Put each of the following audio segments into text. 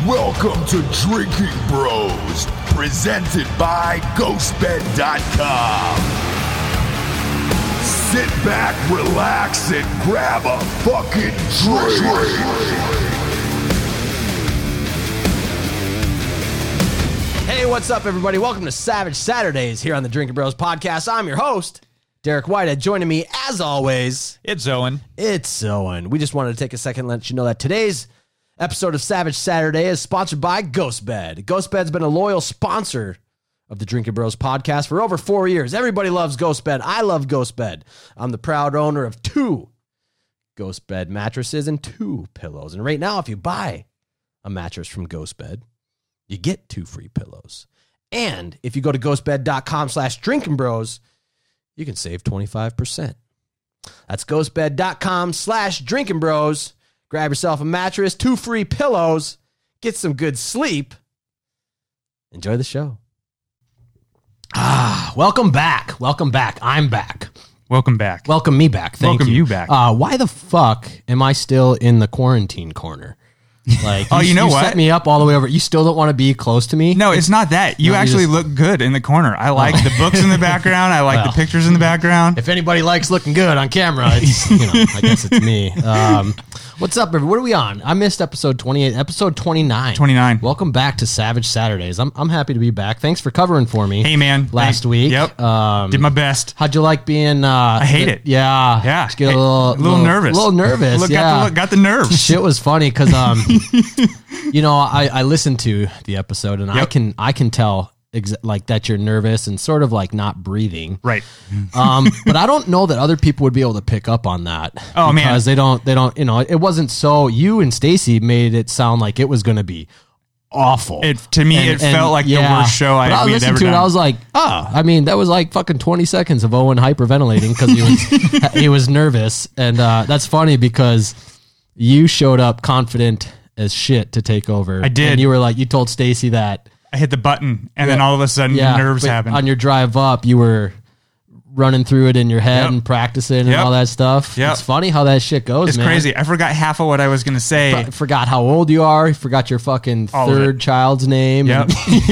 Welcome to Drinking Bros, presented by GhostBed.com. Sit back, relax, and grab a fucking drink. Hey, what's up, everybody? Welcome to Savage Saturdays here on the Drinking Bros podcast. I'm your host, Derek Whitehead. Joining me, as always, it's Owen. It's Owen. We just wanted to take a second and let you know that today's episode of Savage Saturday is sponsored by GhostBed. GhostBed's been a loyal sponsor of the Drinking Bros podcast for over 4 years. Everybody loves GhostBed. I love GhostBed. I'm the proud owner of 2 GhostBed mattresses and 2 pillows. And right now, if you buy a mattress from GhostBed, you get 2 free pillows. And if you go to ghostbed.com/drinkingbros, you can save 25%. That's ghostbed.com/drinkingbros. Grab yourself a mattress, 2 free pillows, get some good sleep. Enjoy the show. Welcome back. Welcome back. I'm back. Welcome back. Welcome me back. Thank Welcome you back. Why the fuck am I still in the quarantine corner? Like, you know what? Set me up all the way over. You still don't want to be close to me? No, it's not that. You actually look good in the corner. I like the books in the background. I like the pictures in the background. If anybody likes looking good on camera, it's, I guess it's me. What's up, everybody? What are we on? I missed episode 28, episode 29. 29. Welcome back to Savage Saturdays. I'm happy to be back. Thanks for covering for me. Hey, man. Last week. Yep. Did my best. How'd you like being... I hate it. Yeah. Yeah. Just get a little nervous. A little nervous, Got the nerves. Shit was funny because, I listened to the episode and I can tell like that you're nervous and sort of like not breathing. Right. But I don't know that other people would be able to pick up on that. Oh, man. Because they don't, it wasn't so, you and Stacy made it sound like it was going to be awful. It felt like the worst show we had ever done. I was like, that was like fucking 20 seconds of Owen hyperventilating because he was nervous. And that's funny because you showed up confident as shit to take over. I did. And you were like, you told Stacy that. I hit the button, and then all of a sudden, nerves happened. On your drive up, you were running through it in your head and practicing and all that stuff. Yep. It's funny how that shit goes, It's man. crazy. I forgot half of what I was going to say. Forgot how old you are. Forgot your fucking third child's name. Yep.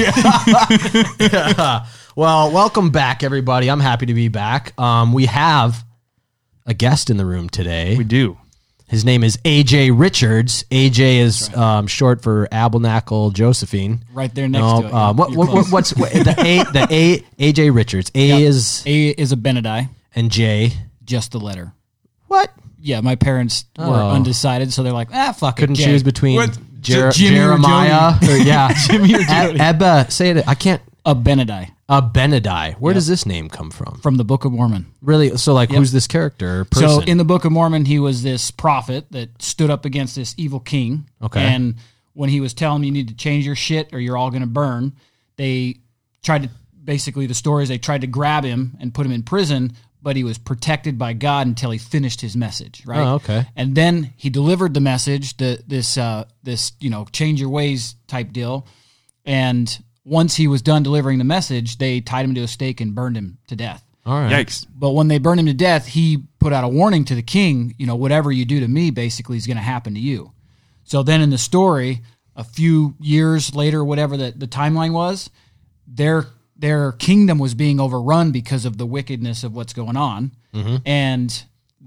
Well, welcome back, everybody. I'm happy to be back. We have a guest in the room today. We do. His name is AJ Richards. AJ is short for Abelnackle Josephine. Right there next to it. What's the A? AJ Richards. Is a Benedict and J just the letter. What? Yeah, my parents were undecided, so they're like, fuck Couldn't it. choose between Jimmy Jeremiah or Jimmy or Jody. Ebba. Say it. I can't. A Benedict. A Benedict. Where does this name come from? From the Book of Mormon. Really? So, who's this character or person? So, in the Book of Mormon, he was this prophet that stood up against this evil king. Okay. And when he was telling them you need to change your shit or you're all going to burn, they tried to, basically the story is they tried to grab him and put him in prison, but he was protected by God until he finished his message, right? Oh, okay. And then he delivered the message, this change your ways type deal, and once he was done delivering the message, they tied him to a stake and burned him to death. All right. Yikes. But when they burned him to death, he put out a warning to the king, whatever you do to me basically is going to happen to you. So then in the story, a few years later, whatever the timeline was, their kingdom was being overrun because of the wickedness of what's going on. Mm-hmm. And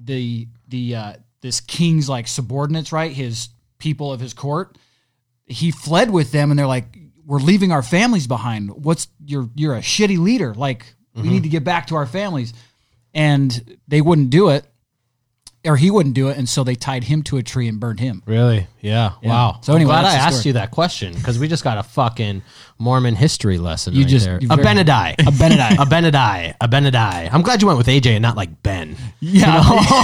this king's like subordinates, right? His people of his court, he fled with them and they're like, we're leaving our families behind. You're a shitty leader. Like, we need to get back to our families. And they wouldn't do it, or he wouldn't do it, and so they tied him to a tree and burned him. Really? Yeah. Wow. So anyway, I'm glad that's I the asked story. you that question because we just got a fucking Mormon history lesson there. you A Benedict. A Benedict. A Benedict. A Benedict. I'm glad you went with AJ and not like Ben. Yeah.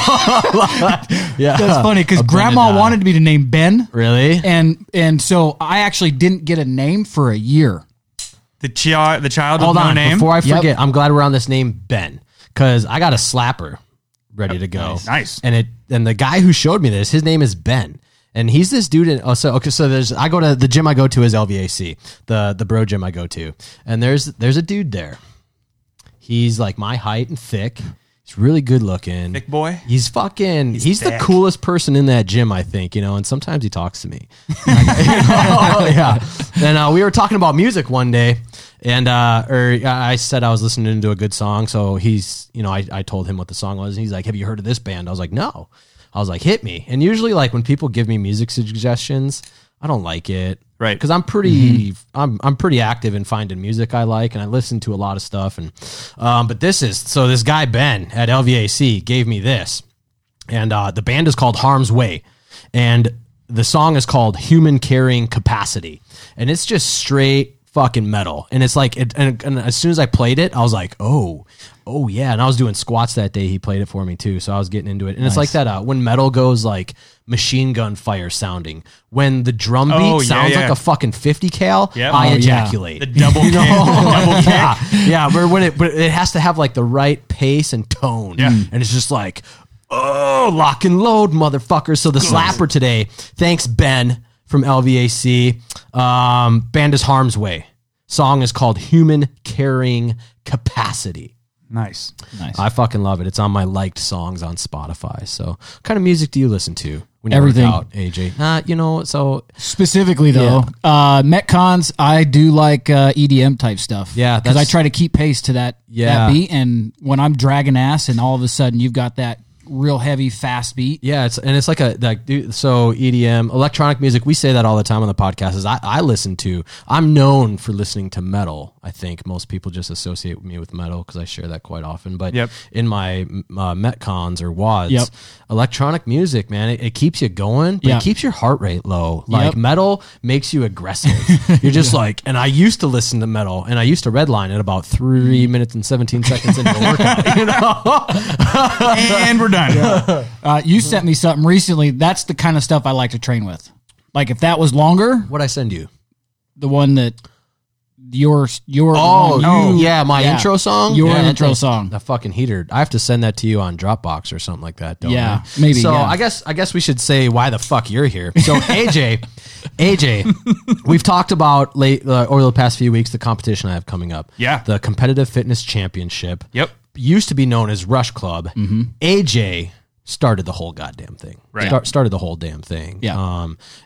Yeah. That's funny because A Grandma Benedict. wanted me to name Ben. Really? And so I actually didn't get a name for a year. The child Hold with no on. name. Before I forget, I'm glad we're on this name Ben because I got a slapper ready to go. Nice. And the guy who showed me this, his name is Ben. And he's this dude. So I go to the gym I go to is LVAC, the bro gym I go to, and there's a dude there. He's like my height and thick. He's really good looking. Thick boy? He's fucking, he's the thick. coolest person in that gym, I think, and sometimes he talks to me. Yeah. And we were talking about music one day, and I said I was listening to a good song. So he's, I told him what the song was, and he's like, have you heard of this band? I was like, no. I was like, hit me. And usually, like, when people give me music suggestions, I don't like it. Right. Because I'm pretty, I'm pretty active in finding music I like, and I listen to a lot of stuff. And but this guy Ben at LVAC gave me this, and the band is called Harm's Way, and the song is called Human Carrying Capacity, and it's just straight fucking metal. And it's like, and as soon as I played it, I was like, oh yeah. And I was doing squats that day. He played it for me too, so I was getting into it. And it's like that when metal goes like machine gun fire sounding, when the drum beat sounds like a fucking 50 cal, I ejaculate. The double kick. Double kick. Yeah, but it has to have like the right pace and tone. Yeah. And it's just like, oh, lock and load, motherfucker. So the slapper today, thanks Ben from LVAC. Band is Harm's Way. Song is called Human Carrying Capacity. Nice. I fucking love it. It's on my liked songs on Spotify. So, what kind of music do you listen to when you Everything. work out, AJ? So Specifically, though, Metcons, I do like EDM type stuff. Yeah, because I try to keep pace to that beat. And when I'm dragging ass, and all of a sudden you've got that real heavy, fast beat. Yeah, so EDM, electronic music. We say that all the time on the podcast. I'm known for listening to metal. I think most people just associate me with metal because I share that quite often. But in my Metcons or WADs, electronic music, man, it keeps you going, but it keeps your heart rate low. Like metal makes you aggressive. You're just like, and I used to listen to metal, and I used to redline at about 3 minutes and 17 seconds into the workout. And we're done. You sent me something recently. That's the kind of stuff I like to train with. Like if that was longer, What'd I send you? the one that your my intro song. Your intro song. The fucking heater. I have to send that to you on Dropbox or something like that. Don't I? Maybe. So yeah. I guess we should say why the fuck you're here. So AJ, we've talked about over the past few weeks the competition I have coming up. Yeah. The Competitive Fitness Championship. Yep. Used to be known as Rush Club. AJ started the whole goddamn thing. Right. Started the whole damn thing. Yeah.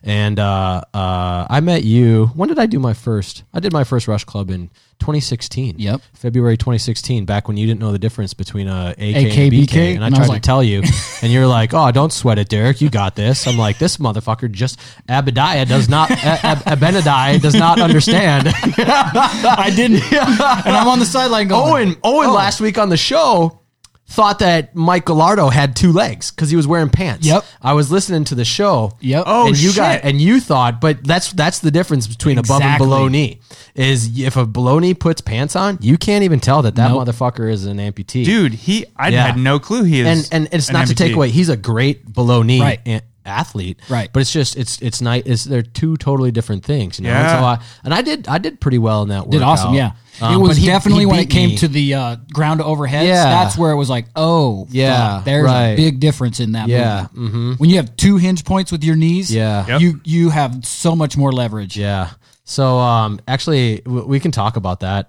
I met you. When did I do my first? I did my first Rush Club in 2016. Yep. February 2016, back when you didn't know the difference between AK and BK, BK. And I tried to tell you, and you're like, oh, don't sweat it, Derek. You got this. I'm like, this motherfucker Abediah does not understand. I didn't. And I'm on the sideline going, Owen last week on the show thought that Mike Gallardo had two legs because he was wearing pants. Yep. I was listening to the show. Yep. Oh, and shit. you thought, but that's the difference between above and below knee. Is if a below knee puts pants on, you can't even tell that motherfucker is an amputee. Dude, I had no clue he is. And it's not an to take amputee. away. He's a great below knee Right. athlete. Right. But it's just it's nice. They're two totally different things. Yeah. And I did pretty well in that workout. did awesome, yeah. It was definitely when it came to the ground to overheads. Yeah. That's where it was like, fuck, there's a big difference in that movement. When you have two hinge points with your knees, you have so much more leverage. Yeah. So actually, we can talk about that.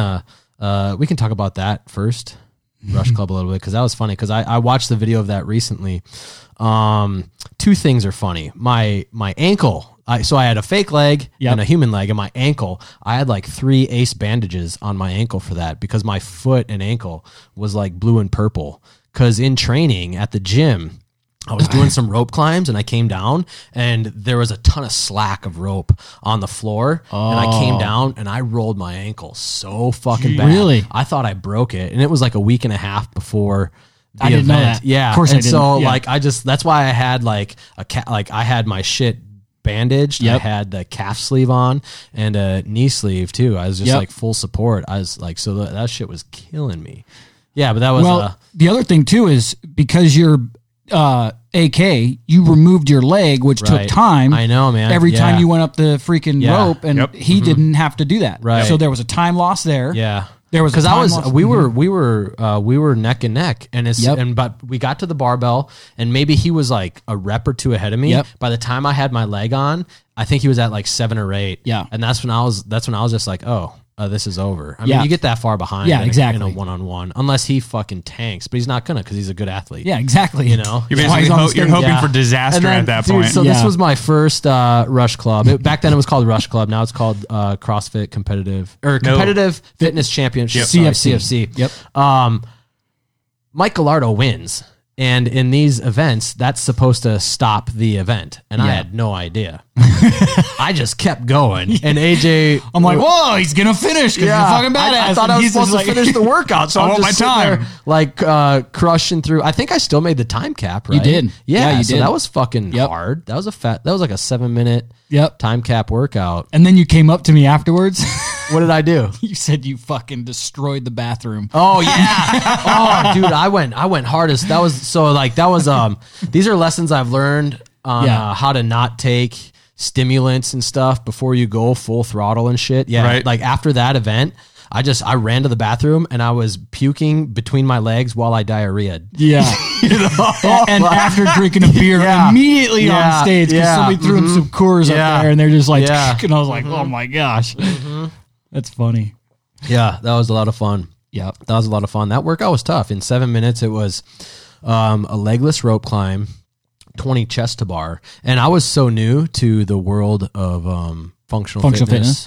We can talk about that first. Rush Club a little bit because that was funny because I watched the video of that recently. Two things are funny. My ankle. So I had a fake leg and a human leg, and my ankle. I had like 3 ace bandages on my ankle for that because my foot and ankle was like blue and purple. Because in training at the gym, I was doing some rope climbs and I came down and there was a ton of slack of rope on the floor. And I came down and I rolled my ankle so fucking bad. Really? I thought I broke it. And it was like a week and a half before the I didn't event. know that. Yeah. Of course I didn't. So Yeah. like that's why I had like I had my shit bandaged. Yep. I had the calf sleeve on and a knee sleeve too. I was just like full support. I was like, so that shit was killing me. Yeah, but that was the other thing too is because you're AK, you removed your leg, which took time. I know, man. Every time you went up the freaking rope, and he didn't have to do that. Right. So there was a time loss there. Yeah. There was because we were neck and neck, and but we got to the barbell, and maybe he was like a rep or two ahead of me. Yep. By the time I had my leg on, I think he was at like 7 or 8. Yeah. And that's when I was just like, oh, this is over. I Yeah. mean, you get that far behind Yeah, exactly. in a one-on-one, unless he fucking tanks, but he's not gonna because he's a good athlete. Yeah, exactly. You know? You're That's why basically he's on the you're stage. hoping Yeah. for disaster And then, at that dude, point. So this Yeah. was my first Rush Club. Back then it was called Rush Club. Now it's called CrossFit Competitive Fitness Championship. Yep. Sorry, CFC. CFC. Yep. Mike Gallardo wins. And in these events, that's supposed to stop the event. And I Yeah. had no idea. I just kept going. And AJ... I'm like, whoa, he's gonna finish because he's a fucking badass. I thought And I was he's supposed just to finish the workout, so I I'm want just my sitting time. there, like crushing through. I think I still made the time cap, right? did. Yeah, you so did. that was fucking Yep. hard. That was like a 7-minute Yep. time cap workout. And then you came up to me afterwards. What did I do? You said you fucking destroyed the bathroom. Oh yeah. Oh dude, I went hardest. That was these are lessons I've learned on Yeah. how to not take stimulants and stuff before you go full throttle and shit. Yeah. Right. Like after that event, I ran to the bathroom and I was puking between my legs while I diarrheaed. Yeah. and after drinking a beer Yeah. immediately Yeah. on stage because Yeah. somebody threw him some Coors Yeah. up there and they're just like, Yeah. and I was like, oh my gosh. That's funny. Yeah, that was a lot of fun. Yep. That was a lot of fun. That workout was tough. In 7 minutes, it was a legless rope climb, 20 chest to bar. And I was so new to the world of functional fitness.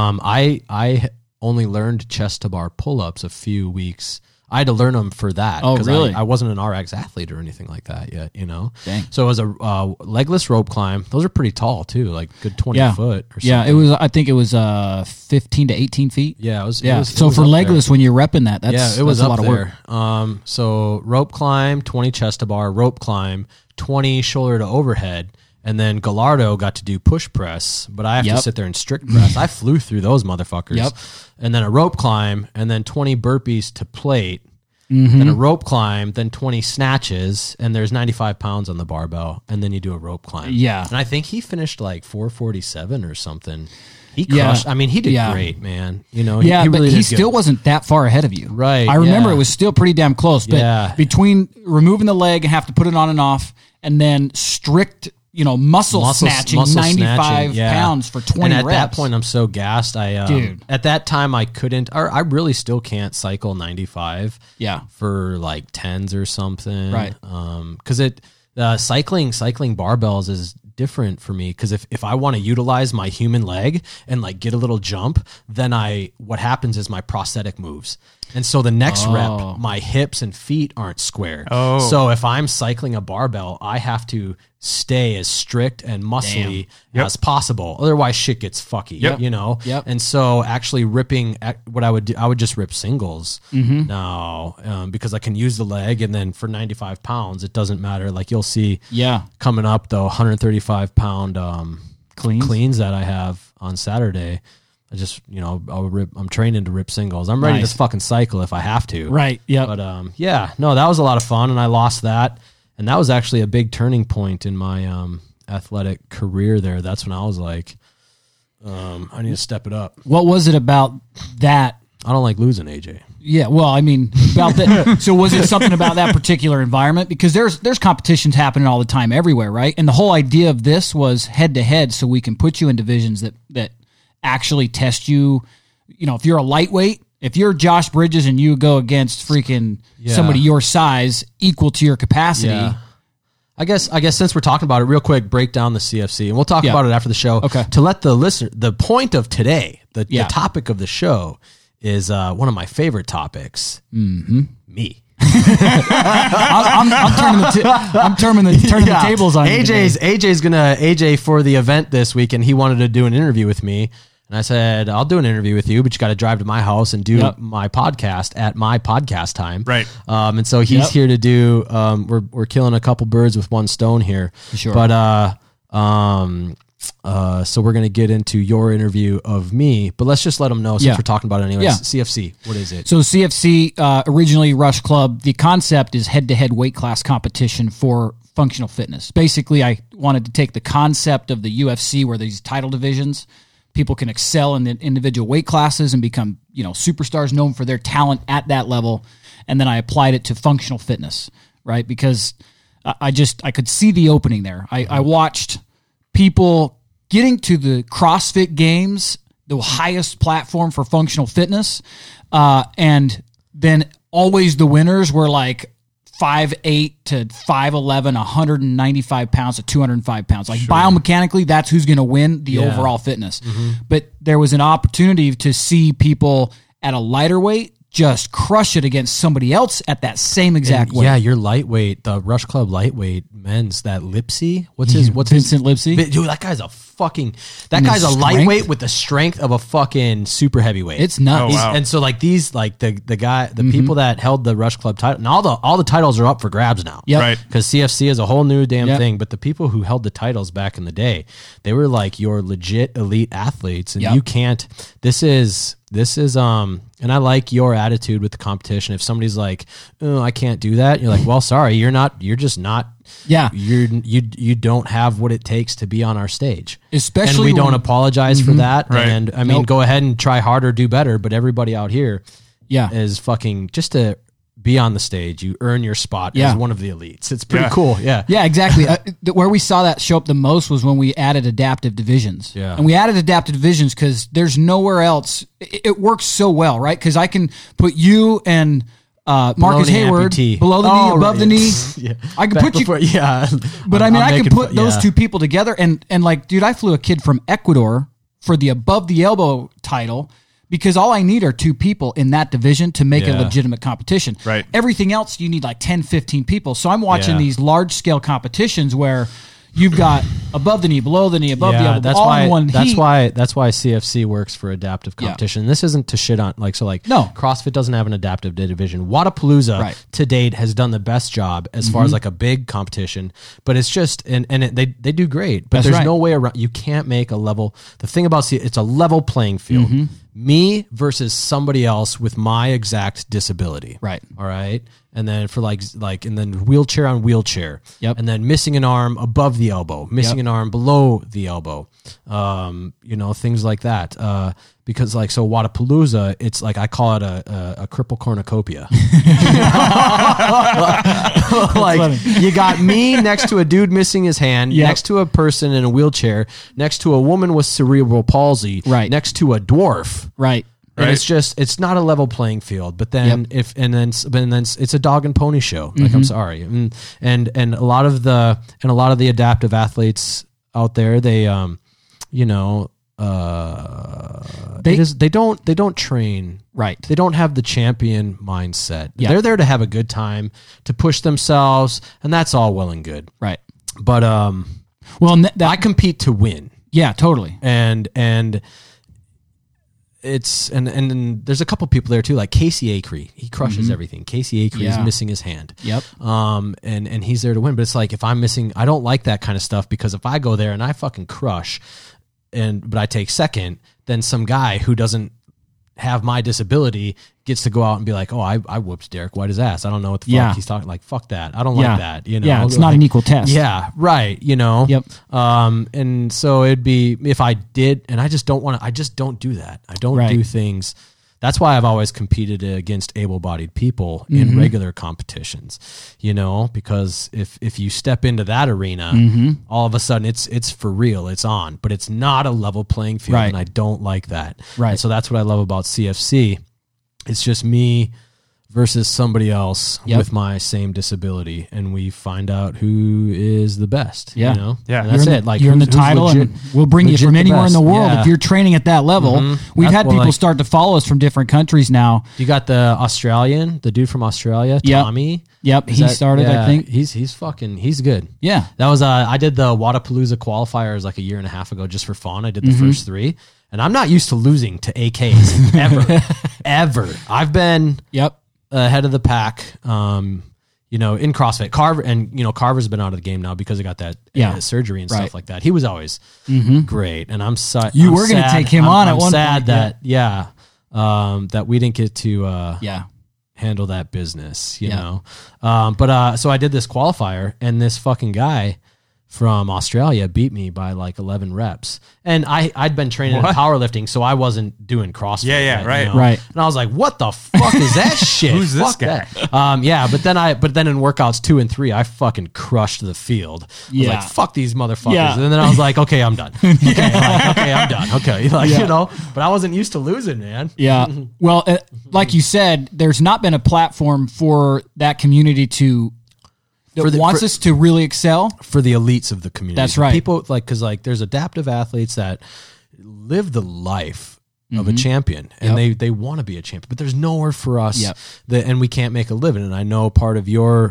I only learned chest to bar pull-ups a few weeks. I had to learn them for that. Oh, 'cause really? I wasn't an RX athlete or anything like that yet, you know? Dang. So it was a legless rope climb. Those are pretty tall, too, like good 20 Yeah. foot or something. Yeah, it was. I think it was 15 to 18 feet. Yeah, it was. Yeah. It was, So it was for up there. legless, when you're repping that, that's It was that's a up lot of work. there. So rope climb, 20 chest to bar, rope climb, 20 shoulder to overhead, and then Gallardo got to do push press, but I have Yep. to sit there and strict press. I flew through those motherfuckers. Yep. And then a rope climb, and then 20 burpees to plate, Mm-hmm. then a rope climb, then 20 snatches, and there's 95 pounds on the barbell, and then you do a rope climb. Yeah. And I think he finished like 447 or something. He Yeah. crushed. I mean, he did Yeah. great, man. You know, Yeah, he but really he did still good. wasn't that far ahead of you. Right, I remember yeah. it was still pretty damn close. But Yeah. between removing the leg and have to put it on and off, and then strict, muscle snatching, 95 yeah. pounds for 20 and at reps. that point, I'm so gassed. Dude. At that time, I couldn't, or I really still can't cycle 95. Yeah. For like tens or something. Right. Because cycling barbells is different for me because if I want to utilize my human leg and like get a little jump, then what happens is my prosthetic moves. And so the next rep, my hips and feet aren't square. Oh. So if I'm cycling a barbell, I have to stay as strict and muscly Yep. as possible. Otherwise shit gets fucky, Yep. you know? Yep. And so actually ripping, what I would do, I would just rip singles now because I can use the leg, and then for 95 pounds, it doesn't matter. Like you'll see Yeah. coming up, the 135 pound Cleans? cleans that I have on Saturday. I just, I'm training to rip singles. I'm ready Nice. to fucking cycle if I have to. Right. Yep. But that was a lot of fun, and I lost that. And that was actually a big turning point in my athletic career there. That's when I was like, I need to step it up. What was it about that? I don't like losing, AJ. Yeah, well, I mean, about that. So was it something about that particular environment? Because there's competitions happening all the time everywhere, right? And the whole idea of this was head to head, so we can put you in divisions that actually test you. If you're a lightweight, if you're Josh Bridges and you go against freaking somebody your size equal to your capacity. Yeah. I guess since we're talking about it, real quick, break down the CFC, and we'll talk about it after the show. Okay. To let the listener, the point of today, the Yeah. topic of the show is one of my favorite topics. Mm-hmm. Me. I'm turning the tables on you today. AJ for the event this week, and he wanted to do an interview with me. And I said, I'll do an interview with you, but you got to drive to my house and do my podcast at my podcast time. Right. And so he's here to do, we're killing a couple birds with one stone here. Sure. But, so we're going to get into your interview of me, but let's just let them know since we're talking about it anyways. Yeah. CFC, what is it? So CFC, originally Rush Club, the concept is head-to-head weight class competition for functional fitness. Basically, I wanted to take the concept of the UFC where these title divisions, people can excel in the individual weight classes and become, superstars known for their talent at that level. And then I applied it to functional fitness, right? Because I could see the opening there. I watched people getting to the CrossFit Games the highest platform for functional fitness. And then always the winners were like 5'8" to 5'11", 195 pounds to 205 pounds. Like biomechanically, that's who's going to win the overall fitness. But there was an opportunity to see people at a lighter weight just crush it against somebody else at that same exact weight. Yeah, your lightweight, the Rush Club lightweight men's, that Lipsy. What's Vincent Lipsy? Dude, that guy's a guy's a lightweight with the strength of a fucking super heavyweight. It's nuts. Oh, wow. And so like these, like the people that held the Rush Club title, and all the titles are up for grabs now. Yep. Right. Because CFC is a whole new damn thing. But the people who held the titles back in the day, they were like your legit elite athletes, and you can't. This is and I like your attitude with the competition. If somebody's like, oh, I can't do that, you're like, well, sorry, you're just not. Yeah. You don't have what it takes to be on our stage. Especially and we don't when- apologize for that. Right. And I mean, go ahead and try harder, do better. But everybody out here Yeah. is fucking just to be on the stage. You earn your spot as one of the elites. It's pretty cool. Yeah. Yeah, exactly. Where we saw that show up the most was when we added adaptive divisions. Yeah. And we added adaptive divisions because there's nowhere else. It works so well, right? Because I can put you and Marcus knee Hayward amputee. below the knee, above the knee. Yeah. I can Back put you. before- yeah. But I mean, I can put those two people together, and like, dude, I flew a kid from Ecuador for the above the elbow title because all I need are two people in that division to make a legitimate competition. Right. Everything else, you need like 10, 15 people. So I'm watching Yeah. these large scale competitions where you've got above the knee, below the knee, above the elbow, that's all why, in one that's heat. why CFC works for adaptive competition. This isn't to shit on No. CrossFit doesn't have an adaptive division. Wadapalooza to date has done the best job as far as like a big competition, but it's just they do great, but That's there's right. no way around. You can't make a level. The thing about it's a level playing field. Me versus somebody else with my exact disability. Right. All right. And then for and then wheelchair on wheelchair. Yep. And then missing an arm above the elbow, missing an arm below the elbow. Things like that. Because so Wadapalooza, it's like I call it a cripple cornucopia. Like you got me next to a dude missing his hand, next to a person in a wheelchair, next to a woman with cerebral palsy, next to a dwarf. Right. And it's not a level playing field. But then it's a dog and pony show. Like I'm sorry, and a lot of the adaptive athletes out there, they don't train. Right. They don't have the champion mindset. Yeah. They're there to have a good time, to push themselves, and that's all well and good. Right. But I compete to win. Yeah, totally. And it's and there's a couple people there too, like Casey Acree. He crushes everything. Casey Acree is missing his hand. Yep. And he's there to win. But it's like if I'm missing, I don't like that kind of stuff because if I go there and I fucking crush, but I take second, then some guy who doesn't have my disability gets to go out and be like, oh, I whooped Derek White's ass. I don't know what the fuck he's talking. Like, fuck that. I don't like that. Yeah, it's not an equal test. Yeah, right. Yep. And so it'd be if I did, and I just don't want to. I just don't do that. I don't do things. That's why I've always competed against able-bodied people in regular competitions, because if you step into that arena, all of a sudden it's for real, it's on, but it's not a level playing field, and I don't like that. Right. And so that's what I love about CFC. It's just me versus somebody else with my same disability, and we find out who is the best. Yeah. Yeah. And that's You're it. Like you're in the who's title, legit- and we'll bring you legit from the anywhere in the best. world Yeah. if you're training at that level. We've had people start to follow us from different countries now. You got the Australian, the dude from Australia, Yep. Tommy. Yep, he started, I think. He's good. Yeah. That was I did the Wadapalooza qualifiers like a year and a half ago just for fun. I did the first three, and I'm not used to losing to AKs ever. I've been ahead of the pack. In CrossFit, Carver's been out of the game now because he got that surgery and stuff like that. He was always great, and I'm sad. You were going to take him on at one sad point. that we didn't get to handle that business, you know. So I did this qualifier, and this fucking guy from Australia beat me by like 11 reps. And I'd been training in powerlifting, so I wasn't doing CrossFit. Yeah, yet, right. you know? Right. And I was like, what the fuck is that shit? Who's this Fuck guy? that. But then in workouts 2 and 3, I fucking crushed the field. I was Yeah. like, fuck these motherfuckers. Yeah. And then I was like, okay, I'm done. Okay, I'm done. Okay. Like, you know, but I wasn't used to losing, man. Yeah. Well, like you said, there's not been a platform for that community that wants us to really excel. For the elites of the community. That's right. People cause there's adaptive athletes that live the life of a champion and they want to be a champion, but there's nowhere for us and we can't make a living. And I know part of your,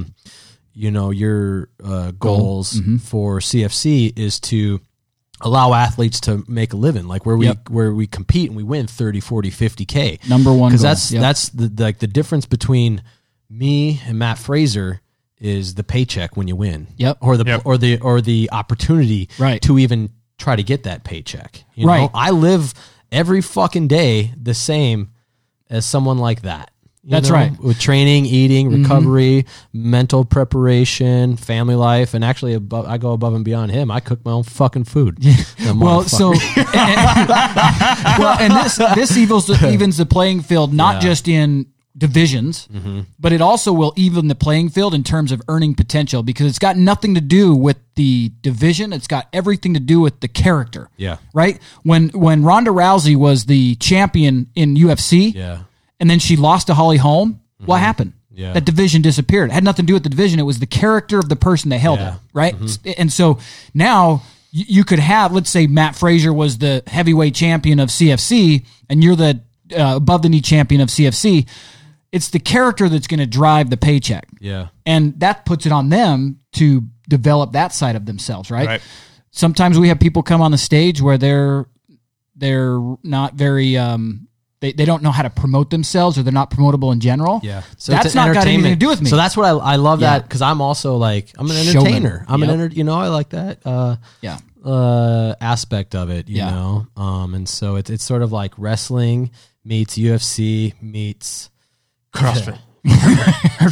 your goals for CFC is to allow athletes to make a living, like where we compete and we win 30, 40, 50K. Number one, because that's the difference between me and Matt Fraser is the paycheck when you win, or the opportunity to even try to get that paycheck. You know? I live every fucking day the same as someone like that. That's right. With training, eating, recovery, mental preparation, family life, and actually, I go above and beyond him. I cook my own fucking food. Well, and this evens the playing field, not just in divisions, but it also will even the playing field in terms of earning potential, because it's got nothing to do with the division. It's got everything to do with the character. Yeah. Right? When Ronda Rousey was the champion in UFC, and then she lost to Holly Holm, what happened? Yeah. That division disappeared. It had nothing to do with the division. It was the character of the person that held it, right? And so now you could have, let's say Matt Fraser was the heavyweight champion of CFC, and you're the above-the-knee champion of CFC. It's the character that's going to drive the paycheck. Yeah. And that puts it on them to develop that side of themselves, right? Sometimes we have people come on the stage where they're not very they don't know how to promote themselves, or they're not promotable in general. Yeah. So that's not got anything to do with me. So that's what I love that, because I'm also like, I'm an entertainer. I like that aspect of it, you know? And so it's sort of like wrestling meets UFC meets CrossFit. I'm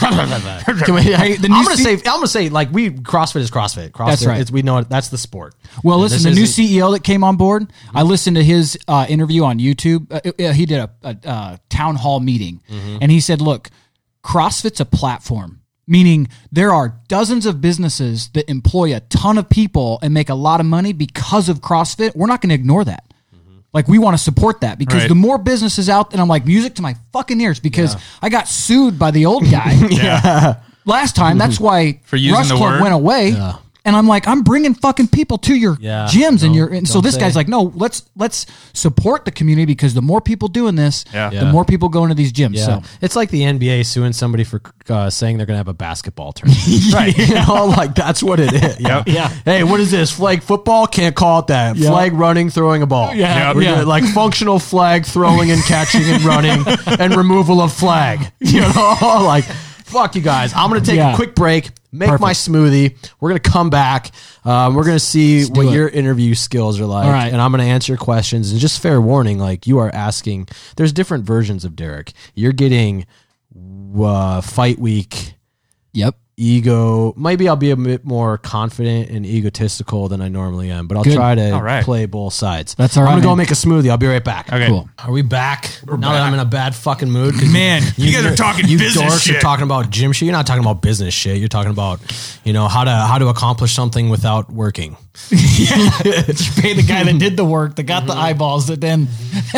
gonna say like CrossFit is CrossFit. That's right. We know that's the sport. Well, listen, the new CEO that came on board, I listened to his interview on YouTube. He did a town hall meeting, and he said, "Look, CrossFit's a platform, meaning there are dozens of businesses that employ a ton of people and make a lot of money because of CrossFit. We're not going to ignore that." Like, we want to support that, because the more businesses out, and I'm like, music to my fucking ears, because I got sued by the old guy last time. That's why Rush Club went away. Yeah. And I'm like, I'm bringing fucking people to your gyms, and so this guy's like, no, let's support the community, because the more people doing this, the more people going to these gyms. Yeah. So it's like the NBA suing somebody for saying they're going to have a basketball tournament, right? You know, like that's what it is. Yeah. Hey, what is this? Flag football? Can't call it that. Flag running, throwing a ball. Like functional flag throwing and catching and running and removal of flag. You know, like. Fuck you guys. I'm going to take a quick break, make my smoothie. We're going to come back. We're going to see what your interview skills are like. All right. And I'm going to answer your questions. And just fair warning, like, you are asking, there's different versions of Derek. You're getting fight week. Ego. Maybe I'll be a bit more confident and egotistical than I normally am, but I'll try to play both sides. That's all right. I'm going to go make a smoothie. I'll be right back. Okay. Cool. Are we back? That I'm in a bad fucking mood. Man, you guys are talking business dorks shit. are talking about gym shit. You're not talking about business shit. You're talking about, how to accomplish something without working. You pay the guy that did the work, that got the eyeballs, that then.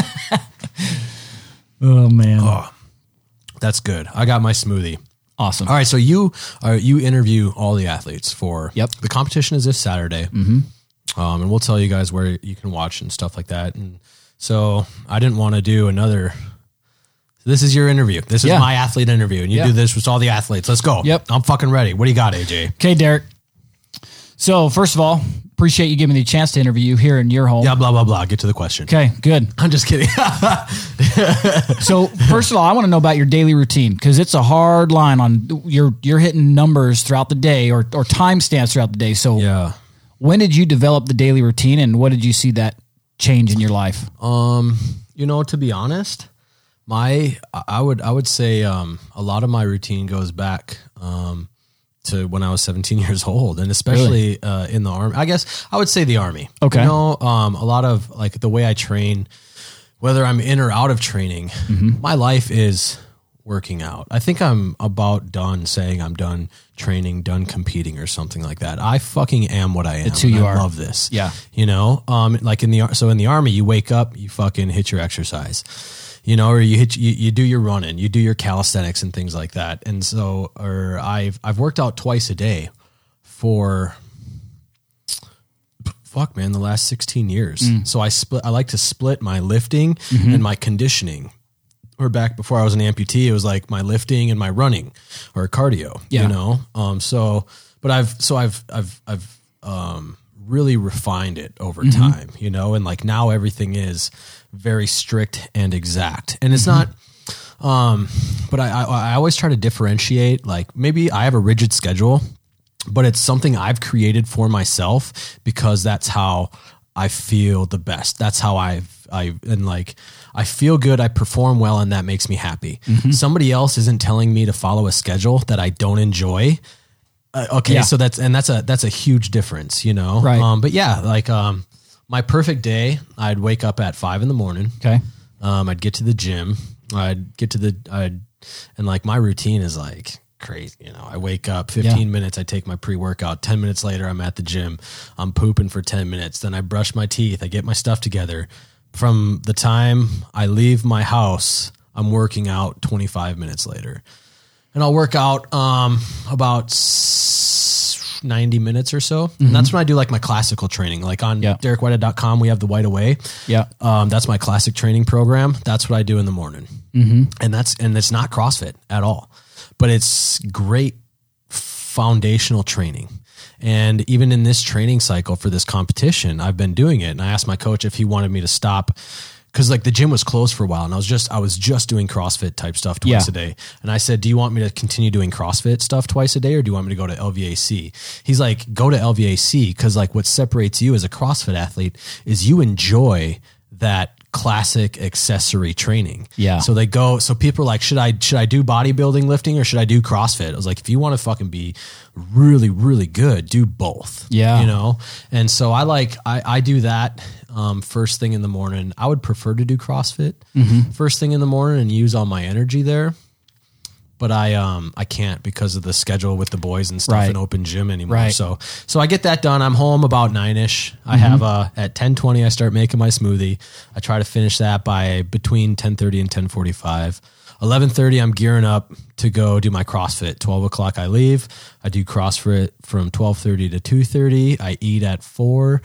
Oh man. Oh, that's good. I got my smoothie. Awesome. All right, so you interview all the athletes for the competition is this Saturday, and we'll tell you guys where you can watch and stuff like that. And so I didn't want to do another. This is your interview. This is my athlete interview, and you do this with all the athletes. Let's go. Yep, I'm fucking ready. What do you got, AJ? Okay, Derek. So first of all, appreciate you giving me the chance to interview you here in your home. Yeah, blah blah blah. Get to the question. Okay, good. I'm just kidding. So first of all, I want to know about your daily routine, because it's a hard line on you're hitting numbers throughout the day or timestamps throughout the day. So when did you develop the daily routine, and what did you see that change in your life? To be honest, I would say a lot of my routine goes back to when I was 17 years old, and especially in the Army. I guess I would say the Army. Okay. You know, a lot of like the way I train, whether I'm in or out of training, my life is working out. I think I'm about done saying I'm done training, done competing or something like that. I fucking am what I am. It's who you are. I love this. Yeah. You know, like in the Army, you wake up, you fucking hit your exercise, you know, or you do your running, you do your calisthenics and things like that. And so, or I've worked out twice a day for the last 16 years. So I like to split my lifting and my conditioning. Or back before I was an amputee, it was like my lifting and my running or cardio, you know? But I've really refined it over time, you know? And like now everything is very strict and exact, and it's not, but I always try to differentiate, like maybe I have a rigid schedule, but it's something I've created for myself because that's how I feel the best. That's how I feel good. I perform well, and that makes me happy. Somebody else isn't telling me to follow a schedule that I don't enjoy. So that's a huge difference, you know? Right. But yeah, like, my perfect day, I'd wake up at 5 a.m. Okay. I'd get to the gym. And like my routine is like crazy. You know, I wake up 15 minutes, I take my pre-workout, 10 minutes later, I'm at the gym, I'm pooping for 10 minutes. Then I brush my teeth, I get my stuff together. From the time I leave my house, I'm working out 25 minutes later, and I'll work out, about 90 minutes or so. And that's when I do like my classical training, like on DerekWhitehead.com, we have the White Away. Yeah. That's my classic training program. That's what I do in the morning. And it's not CrossFit at all, but it's great foundational training. And even in this training cycle for this competition, I've been doing it. And I asked my coach if he wanted me to stop, because like the gym was closed for a while, and I was just doing CrossFit type stuff twice a day. And I said, do you want me to continue doing CrossFit stuff twice a day, or do you want me to go to LVAC? He's like, go to LVAC, because like what separates you as a CrossFit athlete is you enjoy that classic accessory training. Yeah. So people are like, should I do bodybuilding lifting, or should I do CrossFit? I was like, if you want to fucking be really, really good, do both. Yeah. You know? And so I do that first thing in the morning. I would prefer to do CrossFit first thing in the morning and use all my energy there. But I can't because of the schedule with the boys and stuff in open gym anymore. Right. So I get that done. I'm home about 9-ish. I have at 10:20 I start making my smoothie. I try to finish that by between 10:30 and 10:45. 11:30 I'm gearing up to go do my CrossFit. 12 o'clock I leave. I do CrossFit from 12:30 to 2:30. I eat at 4.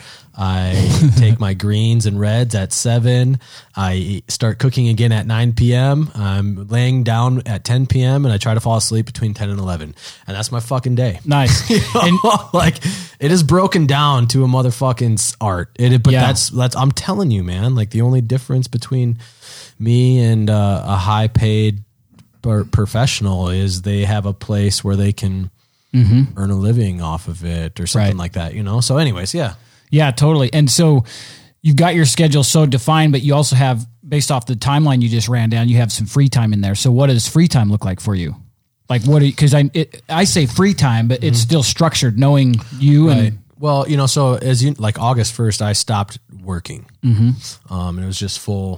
I take my greens and reds at 7. I start cooking again at 9 p.m. I'm laying down at 10 p.m. and I try to fall asleep between 10 and 11. And that's my fucking day. Nice. And like it is broken down to a motherfucking art. That's I'm telling you, man, like the only difference between me and a high paid professional is they have a place where they can earn a living off of it or something like that, you know? So anyways, yeah. Yeah, totally. And so you've got your schedule so defined, but you also have, based off the timeline you just ran down, you have some free time in there. So what does free time look like for you? Like because I say free time, but it's still structured knowing you. And well, you know, so as you, like August 1st, I stopped working. And it was just full,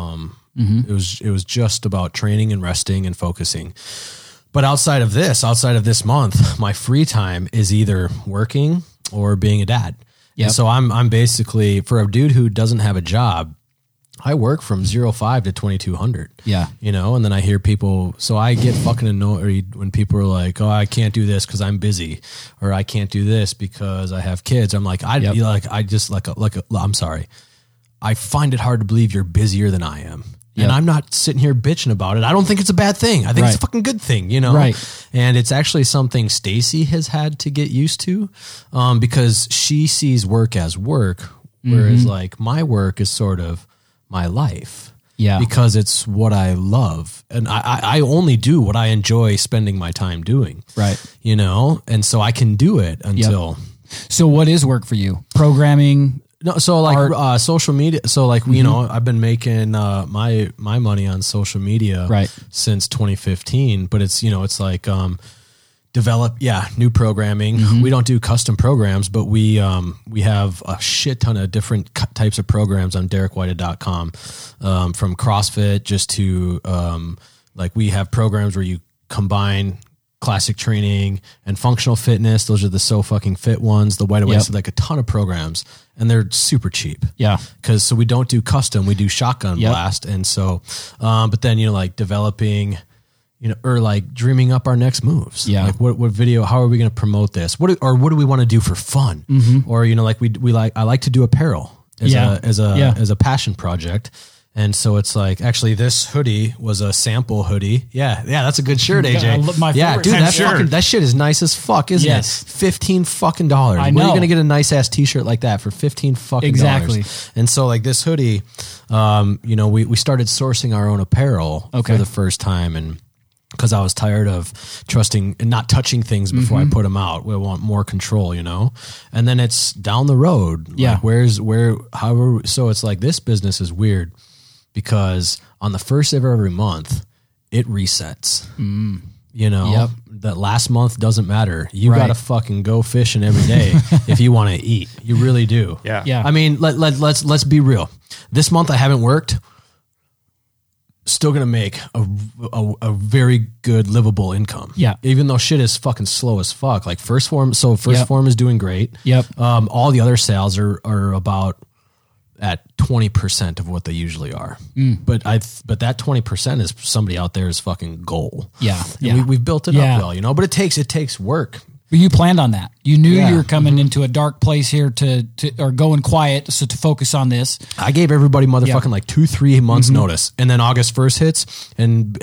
it was just about training and resting and focusing. But outside of this month, my free time is either working or being a dad. Yeah. So I'm basically, for a dude who doesn't have a job, I work from 05 to 2200. Yeah. You know, and then I hear people, so I get fucking annoyed when people are like, oh, I can't do this because I'm busy, or I can't do this because I have kids. I'm like, I'm sorry. I find it hard to believe you're busier than I am. And I'm not sitting here bitching about it. I don't think it's a bad thing. I think it's a fucking good thing, you know? Right. And it's actually something Stacy has had to get used to, because she sees work as work, whereas like my work is sort of my life. Yeah. Because it's what I love. And I only do what I enjoy spending my time doing. Right. You know? And so I can do it until. So what is work for you? Programming? No, so like social media. So like you know, I've been making my money on social media since 2015. But it's, you know, it's like develop new programming. We don't do custom programs, but we have a shit ton of different types of programs on DerekWhite.com, from CrossFit just to like we have programs where you combine classic training and functional fitness. Those are the So Fucking Fit ones. The White Away, so like a ton of programs, and they're super cheap. Yeah. So we don't do custom, we do shotgun blast. And so, but then, like developing, or like dreaming up our next moves. Yeah. Like what video, how are we going to promote this? What do we want to do for fun? Or, like I like to do apparel as a passion project. And so it's like, actually, this hoodie was a sample hoodie. Yeah, that's a good shirt, AJ. My favorite dude, that shit is nice as fuck, isn't it? $15 fucking dollars. I know. Where are you gonna get a nice ass T-shirt like that for $15 fucking exactly? And so, like this hoodie, we started sourcing our own apparel for the first time, and because I was tired of trusting and not touching things before I put them out. We want more control, and then it's down the road. Yeah, like so it's like this business is weird. Because on the first of every month, it resets. That last month doesn't matter. You got to fucking go fishing every day if you want to eat. You really do. Yeah. I mean, let's be real. This month I haven't worked. Still gonna make a very good livable income. Yeah. Even though shit is fucking slow as fuck. Like First Form is doing great. Yep. All the other sales are about at 20% of what they usually are. But that 20% is somebody out there's fucking goal. Yeah. And we've built it up well, but it takes work. But you planned on that. You knew you were coming into a dark place here or going quiet, so to focus on this. I gave everybody motherfucking like 2-3 months notice, and then August 1st hits, and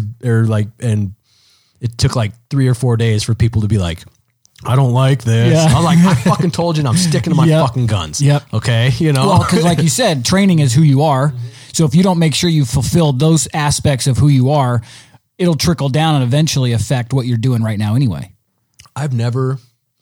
and it took like 3 or 4 days for people to be like, I don't like this. Yeah. I'm like, I fucking told you, and I'm sticking to my fucking guns. Yep. Okay. Well, because like you said, training is who you are. So if you don't make sure you fulfill those aspects of who you are, it'll trickle down and eventually affect what you're doing right now anyway. I've never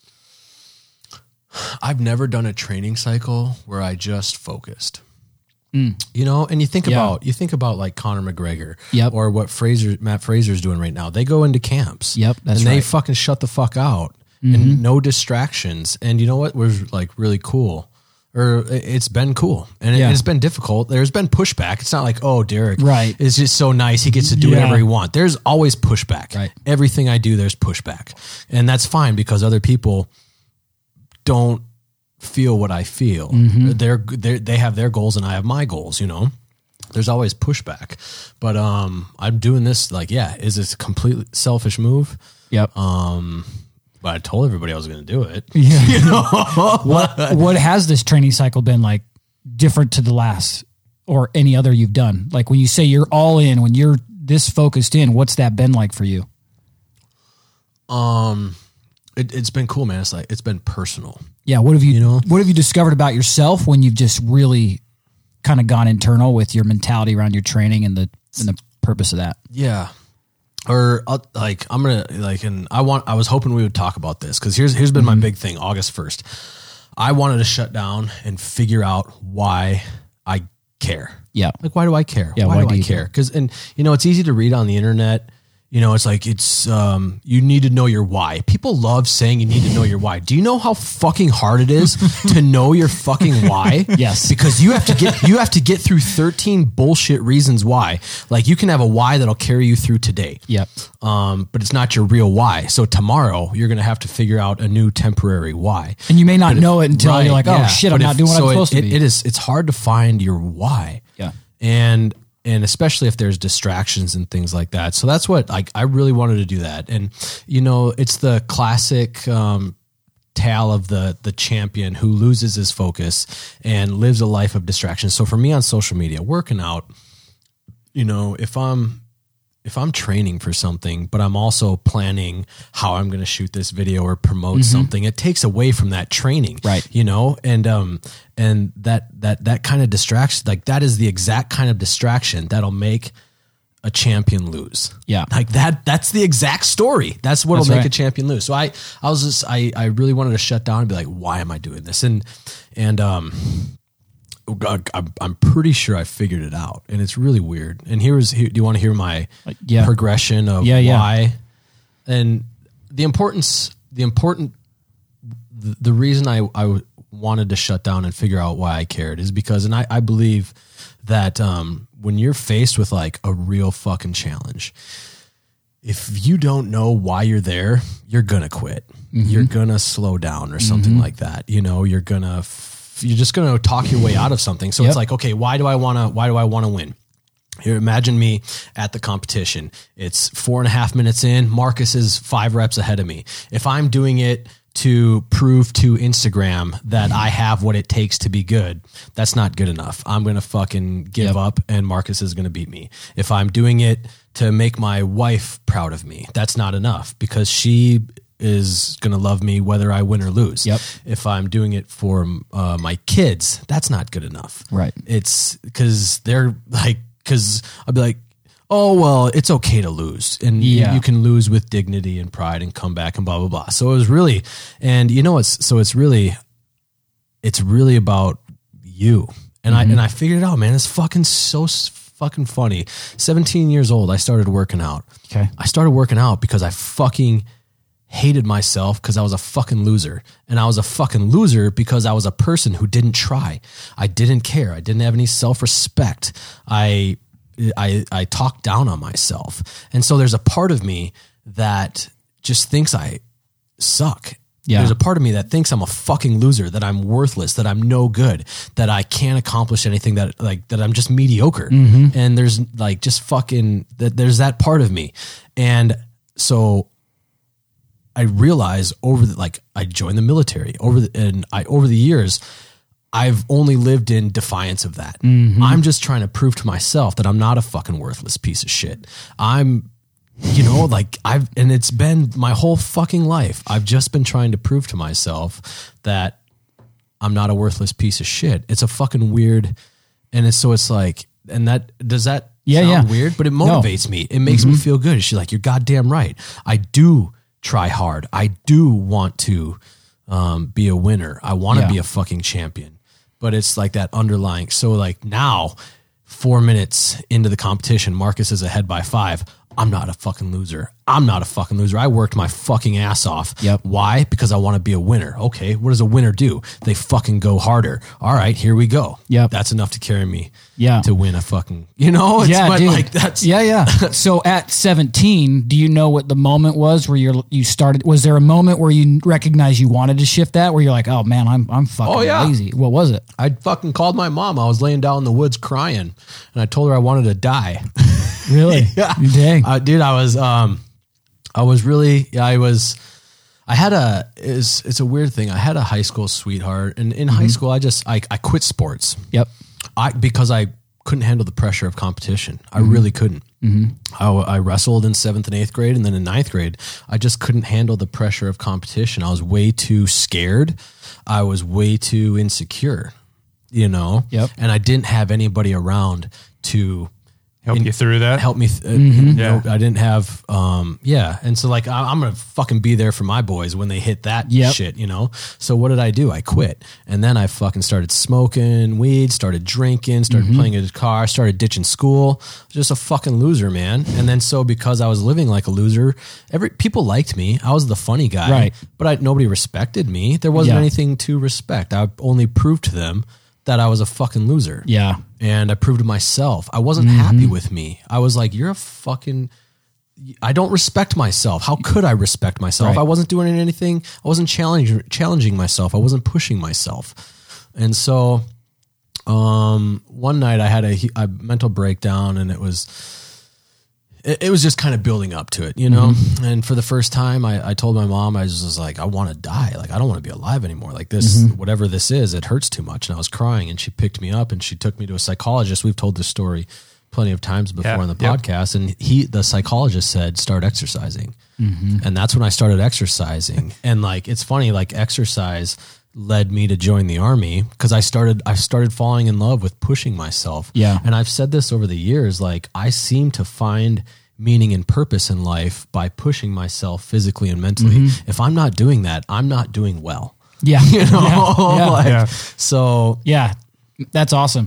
done a training cycle where I just focused. And you think about like Conor McGregor or what Matt Fraser's doing right now. They go into camps. Yep. That's and right. they fucking shut the fuck out. And no distractions. And you know what was like really cool? Or it's been cool. And it's been difficult. There's been pushback. It's not like, oh, Derek is just so nice. He gets to do whatever he wants. There's always pushback. Right. Everything I do, there's pushback. And that's fine because other people don't feel what I feel. They have their goals and I have my goals, There's always pushback. But I'm doing this like, is this a completely selfish move? Yep. But I told everybody I was going to do it. What has this training cycle been like different to the last or any other you've done? Like when you say you're all in, when you're this focused in, what's that been like for you? It's been cool, man. It's like, it's been personal. Yeah. What have you discovered about yourself when you've just really kind of gone internal with your mentality around your training and the purpose of that? Yeah. Or like I'm gonna like, and I was hoping we would talk about this because here's been my big thing. August 1st, I wanted to shut down and figure out why I care. Yeah, like why do I care? Yeah, why do I care? Because it's easy to read on the internet. It's like you need to know your why. People love saying you need to know your why. Do you know how fucking hard it is to know your fucking why? Yes. Because you have to get through 13 bullshit reasons why. Like you can have a why that'll carry you through today. Yep. But it's not your real why. So tomorrow you're going to have to figure out a new temporary why. And you may not know it until you're like, oh shit, I'm not doing what I'm supposed to be. It's hard to find your why. Yeah. And especially if there's distractions and things like that. So that's what I really wanted to do that. And, it's the classic tale of the champion who loses his focus and lives a life of distraction. So for me on social media, working out, if I'm training for something, but I'm also planning how I'm going to shoot this video or promote something, it takes away from that training, right? And that kind of distraction, like that is the exact kind of distraction that'll make a champion lose. Yeah. Like that's the exact story. That's what'll make a champion lose. So I really wanted to shut down and be like, why am I doing this? And I'm pretty sure I figured it out, and it's really weird. And do you want to hear my progression of why? And the reason I wanted to shut down and figure out why I cared is because, and I believe that when you're faced with like a real fucking challenge, if you don't know why you're there, you're gonna quit. You're gonna slow down or something like that. You know, you're just gonna talk your way out of something. So it's like, okay, why do I wanna win? Here, imagine me at the competition. It's 4.5 minutes in. Marcus is 5 reps ahead of me. If I'm doing it to prove to Instagram that I have what it takes to be good, that's not good enough. I'm going to fucking give up and Marcus is going to beat me. If I'm doing it to make my wife proud of me, that's not enough because she is going to love me whether I win or lose. If I'm doing it for my kids, that's not good enough. Right. It's because I'll be like, oh, well, it's okay to lose. And you can lose with dignity and pride and come back and blah, blah, blah. So it was really, and you know, it's really about you. And I figured it out, man. It's fucking so fucking funny. 17 years old, I started working out. Okay. I started working out because I fucking hated myself because I was a fucking loser. And I was a fucking loser because I was a person who didn't try. I didn't care. I didn't have any self-respect. I talked down on myself. And so there's a part of me that just thinks I suck. Yeah. There's a part of me that thinks I'm a fucking loser, that I'm worthless, that I'm no good, that I can't accomplish anything, that I'm just mediocre. And there's like just fucking, there's that part of me. And so I realized I joined the military over the years, I've only lived in defiance of that. I'm just trying to prove to myself that I'm not a fucking worthless piece of shit. And it's been my whole fucking life. I've just been trying to prove to myself that I'm not a worthless piece of shit. It's a fucking weird, and does that sound weird? But it motivates me. It makes me feel good. She's like, you're goddamn right. I do try hard. I do want to be a winner. I want to be a fucking champion. But it's like that underlying. So like now, 4 minutes into the competition, Marcus is ahead by 5. I'm not a fucking loser. I worked my fucking ass off. Why? Because I want to be a winner. Okay, what does a winner do? They fucking go harder. All right, here we go. That's enough to carry me to win a fucking, dude. Like that's So at 17, do you know what the moment was where you started? Was there a moment where you recognized you wanted to shift that, where you're like, oh man, I'm fucking lazy? What was it? I fucking called my mom. I was laying down in the woods crying, and I told her I wanted to die. Really? Dang. Dude, it's a weird thing. I had a high school sweetheart, and in high school, I quit sports. Because I couldn't handle the pressure of competition. I really couldn't. I wrestled in 7th and 8th grade, and then in 9th grade, I just couldn't handle the pressure of competition. I was way too scared. I was way too insecure, and I didn't have anybody around to help you through that. Help me. I didn't have, And so like, I'm going to fucking be there for my boys when they hit that shit, So what did I do? I quit. And then I fucking started smoking weed, started drinking, started playing guitar, started ditching school. Just a fucking loser, man. And then so because I was living like a loser, people liked me. I was the funny guy, right? But nobody respected me. There wasn't anything to respect. I only proved to them that I was a fucking loser. Yeah. And I proved to myself. I wasn't happy with me. I was like, you're a fucking, I don't respect myself. How could I respect myself? Right. I wasn't doing anything. I wasn't challenging myself. I wasn't pushing myself. And so one night I had a mental breakdown, and it was just kind of building up to it, And for the first time, I told my mom, I was just like, I want to die. Like, I don't want to be alive anymore. Like this, whatever this is, it hurts too much. And I was crying, and she picked me up and she took me to a psychologist. We've told this story plenty of times before on the podcast. And the psychologist said, start exercising. And that's when I started exercising. And like, it's funny, like exercise led me to join the Army because I started falling in love with pushing myself. Yeah. And I've said this over the years, like I seem to find meaning and purpose in life by pushing myself physically and mentally. If I'm not doing that, I'm not doing well. Yeah. So yeah, that's awesome.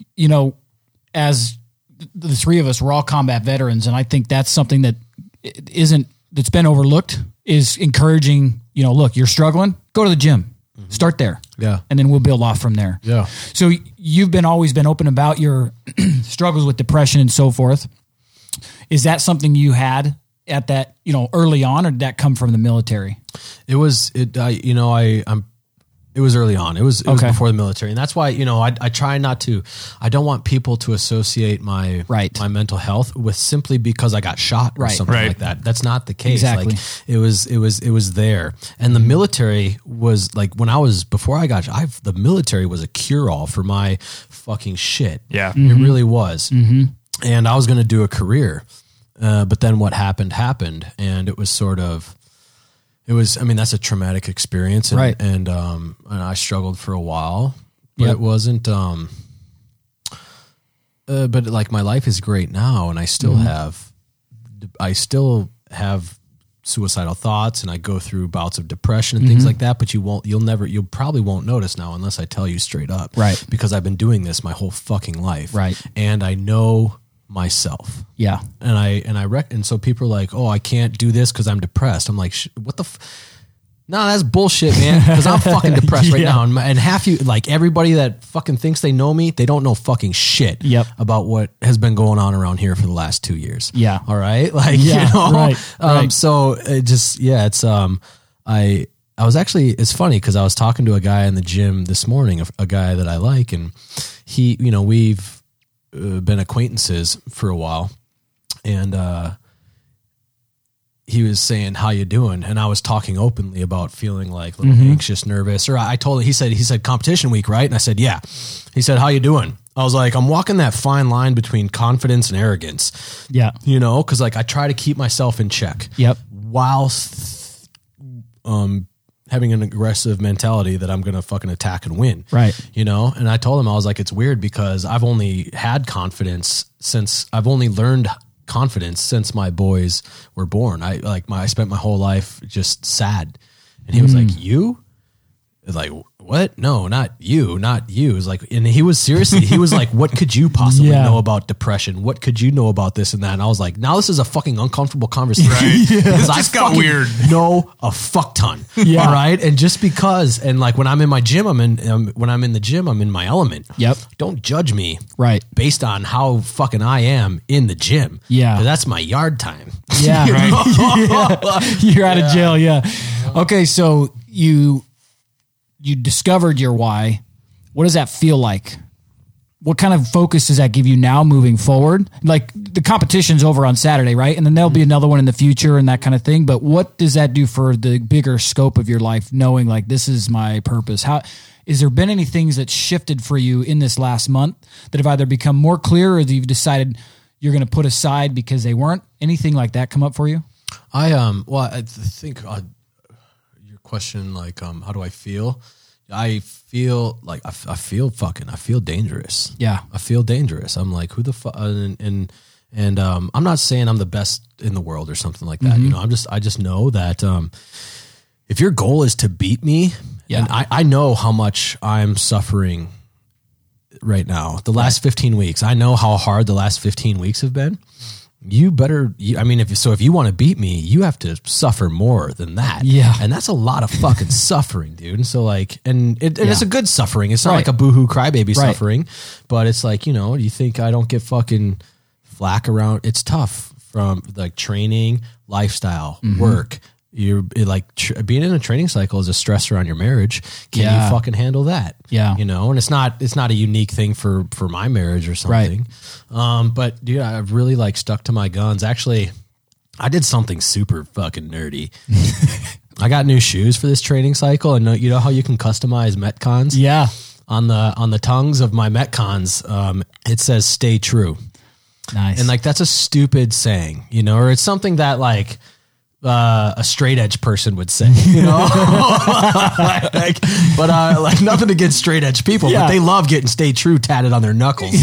As the three of us, we're all combat veterans. And I think that's something that's been overlooked is encouraging, look, you're struggling, go to the gym, start there. Yeah. And then we'll build off from there. Yeah. So you've always been open about your struggles with depression and so forth. Is that something you had at that, early on, or did that come from the military? It was it was early on. It was before the military, and that's why I try not to. I don't want people to associate my mental health with simply because I got shot or something like that. That's not the case. Exactly. Like it was there, and the military was like before I got shot. The military was a cure all for my fucking shit. Yeah, it really was. And I was going to do a career, but then what happened, and it was sort of. That's a traumatic experience, and I struggled for a while, but it wasn't. But like my life is great now, and I still have suicidal thoughts, and I go through bouts of depression and things like that. But you'll probably won't notice now unless I tell you straight up, right? Because I've been doing this my whole fucking life, right? And I know myself. Yeah. And so people are like, oh, I can't do this because I'm depressed. I'm like, what the no, that's bullshit, man. Because I'm fucking depressed right now. And half everybody that fucking thinks they know me, they don't know fucking shit about what has been going on around here for the last 2 years. Yeah. All right. Right. So it just, it's, I was actually, it's funny because I was talking to a guy in the gym this morning, a guy that I like, and he, we've been acquaintances for a while, and he was saying, how you doing? And I was talking openly about feeling like a little anxious, nervous, or I told him, he said competition week, right? And I said, yeah. He said, how you doing? I was like, I'm walking that fine line between confidence and arrogance. Yeah. Cause like I try to keep myself in check. Yep. Whilst, having an aggressive mentality that I'm going to fucking attack and win. Right. And I told him, I was like, it's weird because I've only had confidence I've only learned confidence since my boys were born. I spent my whole life just sad. And he was like, you? Like, what? No, not you. It was like, and he was like, what could you possibly know about depression? What could you know about this and that? And I was like, now this is a fucking uncomfortable conversation. Right. Because I just got weird. know a fuck ton. Yeah. All right. And just because, and like when I'm in my gym, when I'm in the gym, I'm in my element. Yep. Don't judge me. Right. Based on how fucking I am in the gym. Yeah. 'Cause that's my yard time. Yeah. You're out of jail. Yeah. Okay. So you discovered your why. What does that feel like? What kind of focus does that give you now moving forward? Like the competition's over on Saturday, right? And then there'll be another one in the future and that kind of thing. But what does that do for the bigger scope of your life, knowing like this is my purpose? How is there been any things that shifted for you in this last month that have either become more clear or that you've decided you're going to put aside because they weren't? Anything like that come up for you? I think your question, like, how do I feel? I feel like I feel dangerous. Yeah. I feel dangerous. I'm like, who the fuck? And I'm not saying I'm the best in the world or something like that. I just know that, if your goal is to beat me, and I know how much I'm suffering right now, the last 15 weeks, I know how hard the last 15 weeks have been. You better, if you want to beat me, you have to suffer more than that. Yeah. And that's a lot of fucking suffering, dude. And so like, it's a good suffering. It's not like a boohoo crybaby suffering, but it's like, you think I don't get fucking flack around? It's tough from like training, lifestyle, work. You're like being in a training cycle is a stressor on your marriage. Can you fucking handle that? Yeah. And it's not a unique thing for my marriage or something. Right. But dude, I've really like stuck to my guns. Actually, I did something super fucking nerdy. I got new shoes for this training cycle, and you know how you can customize Metcons? Yeah. On the tongues of my Metcons, it says "Stay true." Nice. And like that's a stupid saying, or it's something that like a straight edge person would say, like nothing against straight edge people, but they love getting "Stay true" tatted on their knuckles,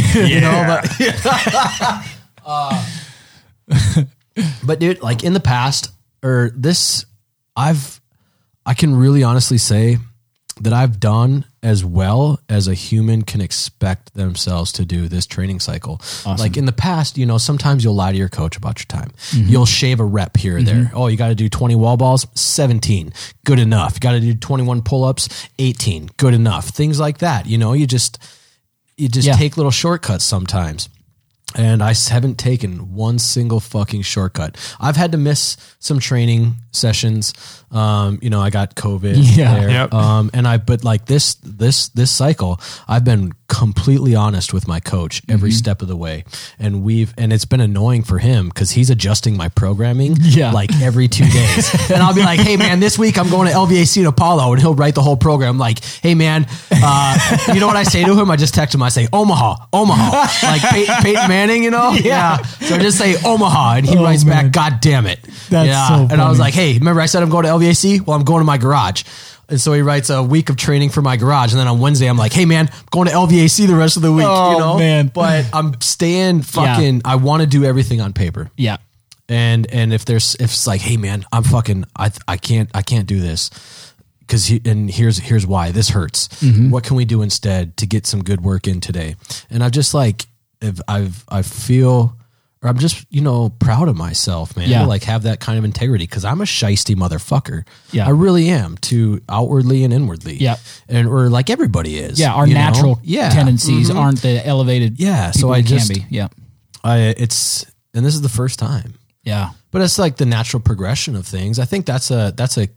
but dude, like in the past I can really honestly say that I've done as well as a human can expect themselves to do this training cycle. Awesome. Like in the past, sometimes you'll lie to your coach about your time. You'll shave a rep here or there. Oh, you got to do 20 wall balls, 17, good enough. You got to do 21 pull-ups, 18, good enough. Things like that. You just take little shortcuts sometimes. And I haven't taken one single fucking shortcut. I've had to miss some training sessions. I got COVID there. Yep. But like this cycle, I've been completely honest with my coach every step of the way. And it's been annoying for him because he's adjusting my programming like every 2 days. And I'll be like, hey man, this week I'm going to LVAC in Apollo, and he'll write the whole program. Like, hey man, you know what I say to him? I just text him. I say, Omaha, like Peyton Manning, Yeah. So I just say Omaha, and he writes back, God damn it. That's so funny. And I was like, hey, remember I said I'm going to LVAC? Well, I'm going to my garage. And so he writes a week of training for my garage. And then on Wednesday, I'm like, hey man, I'm going to LVAC the rest of the week, man. But I'm staying fucking, I want to do everything on paper. Yeah. And if it's like, hey man, I'm fucking, I can't do this. Here's why this hurts. What can we do instead to get some good work in today? And I've just like, I feel, or I'm just, proud of myself, man, to like have that kind of integrity, because I'm a shiesty motherfucker. Yeah. I really am, to outwardly and inwardly. Yeah. Or like everybody is. Yeah. Our natural tendencies aren't the elevated. Yeah. So I just, can be. Yeah. And this is the first time. Yeah. But it's like the natural progression of things. I think that's a,